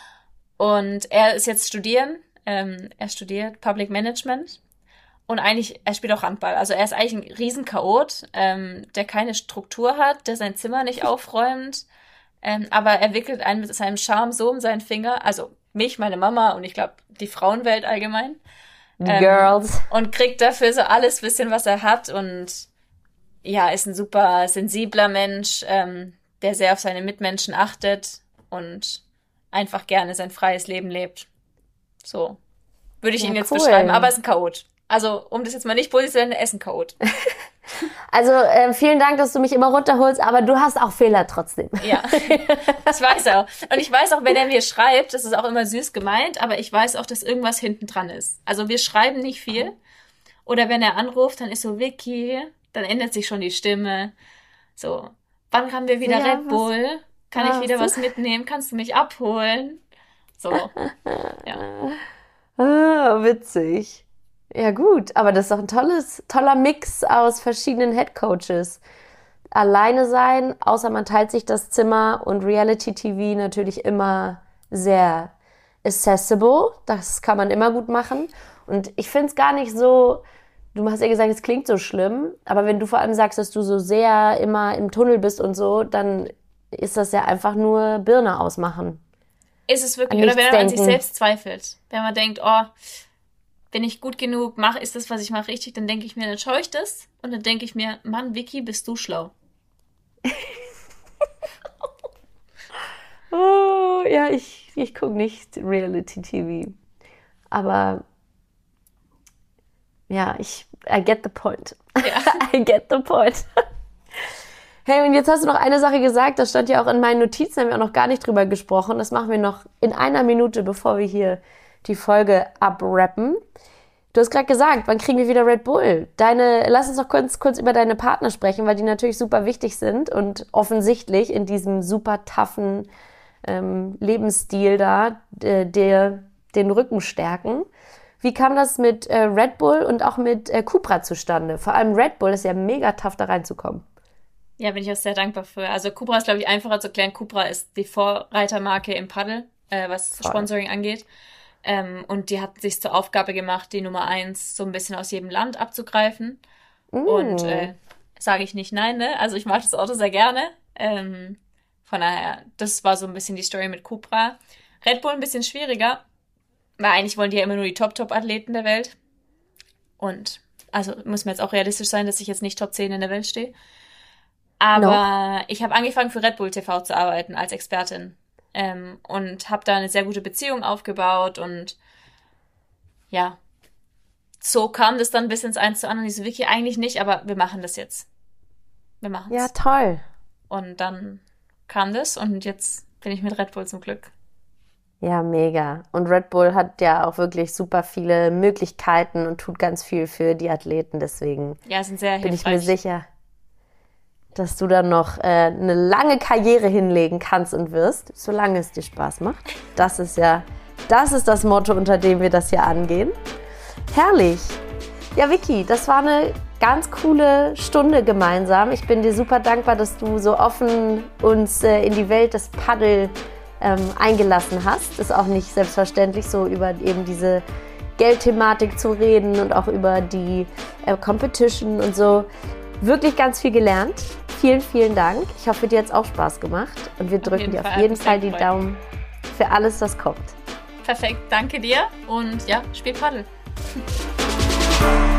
Und er ist jetzt studieren, ähm, er studiert Public Management und eigentlich, er spielt auch Handball. Also er ist eigentlich ein Riesenchaot, ähm, der keine Struktur hat, der sein Zimmer nicht aufräumt, ähm, aber er wickelt einen mit seinem Charme so um seinen Finger, also mich, meine Mama und ich glaube die Frauenwelt allgemein. Ähm, Girls. Und kriegt dafür so alles bisschen, was er hat und ja, ist ein super sensibler Mensch, ähm, der sehr auf seine Mitmenschen achtet und einfach gerne sein freies Leben lebt. So würde ich ja, ihn jetzt cool. beschreiben, aber er ist ein Chaot. Also, um das jetzt mal nicht positiv zu nennen, er ist ein Chaot. Also äh, vielen Dank, dass du mich immer runterholst, aber du hast auch Fehler trotzdem. Ja, ich weiß auch. Und ich weiß auch, wenn er mir schreibt, das ist auch immer süß gemeint, aber ich weiß auch, dass irgendwas hinten dran ist. Also wir schreiben nicht viel. Oder wenn er anruft, dann ist so, Vicky, dann ändert sich schon die Stimme. So, wann haben wir wieder Ja, Red Bull? Kann was? ich wieder was mitnehmen? Kannst du mich abholen? So, ja. Ah, witzig. Ja gut, aber das ist doch ein tolles, toller Mix aus verschiedenen Headcoaches. Alleine sein, außer man teilt sich das Zimmer, und Reality-T V natürlich immer sehr accessible. Das kann man immer gut machen. Und ich finde es gar nicht so, du hast ja gesagt, es klingt so schlimm, aber wenn du vor allem sagst, dass du so sehr immer im Tunnel bist und so, dann ist das ja einfach nur Birne ausmachen. Ist es wirklich, An oder wenn nichts man an sich denken. selbst zweifelt. Wenn man denkt, oh, bin ich gut genug, mach, ist das, was ich mache, richtig, dann denke ich mir, dann schaue ich das und dann denke ich mir, Mann, Vicky, bist du schlau. Oh, ja, ich, ich gucke nicht Reality-T V. Aber ja, ich, I get the point. Ja. I get the point. Hey, und jetzt hast du noch eine Sache gesagt, das stand ja auch in meinen Notizen, haben wir auch noch gar nicht drüber gesprochen. Das machen wir noch in einer Minute, bevor wir hier die Folge abrappen. Du hast gerade gesagt, wann kriegen wir wieder Red Bull? Deine, lass uns noch kurz, kurz über deine Partner sprechen, weil die natürlich super wichtig sind und offensichtlich in diesem super toughen ähm, Lebensstil da, äh, der den Rücken stärken. Wie kam das mit äh, Red Bull und auch mit äh, Cupra zustande? Vor allem Red Bull ist ja mega tough, da reinzukommen. Ja, bin ich auch sehr dankbar für. Also Cupra ist, glaube ich, einfacher zu erklären. Cupra ist die Vorreitermarke im Paddel, äh, was Voll. Sponsoring angeht. Ähm, und die hat sich zur Aufgabe gemacht, die Nummer eins so ein bisschen aus jedem Land abzugreifen. Mm. Und äh, sage ich nicht nein, ne? Also ich mag das Auto sehr gerne. Ähm, von daher, das war so ein bisschen die Story mit Cupra. Red Bull ein bisschen schwieriger, weil eigentlich wollen die ja immer nur die Top-Top-Athleten der Welt. Und also muss mir jetzt auch realistisch sein, dass ich jetzt nicht Top zehn in der Welt stehe. Aber ich habe angefangen für Red Bull T V zu arbeiten als Expertin ähm, und habe da eine sehr gute Beziehung aufgebaut und ja, so kam das dann bis ins Eins zu anderen. Ich so, Vicky, eigentlich nicht, aber wir machen das jetzt. Wir machen es. Ja, toll. Und dann kam das und jetzt bin ich mit Red Bull zum Glück. Ja, mega. Und Red Bull hat ja auch wirklich super viele Möglichkeiten und tut ganz viel für die Athleten. Deswegen Ja, sind sehr bin hilfreich. ich mir sicher, dass du dann noch äh, eine lange Karriere hinlegen kannst und wirst, solange es dir Spaß macht. Das ist ja, das ist das Motto, unter dem wir das hier angehen. Herrlich. Ja, Vicky, das war eine ganz coole Stunde gemeinsam. Ich bin dir super dankbar, dass du so offen uns äh, in die Welt des Paddel ähm, eingelassen hast. Ist auch nicht selbstverständlich, so über eben diese Geldthematik zu reden und auch über die äh, Competition und so. Wirklich ganz viel gelernt. Vielen, vielen Dank. Ich hoffe, dir hat es auch Spaß gemacht. Und wir drücken dir auf jeden Fall die Daumen für alles, was kommt. Perfekt, danke dir und ja, spiel Paddel.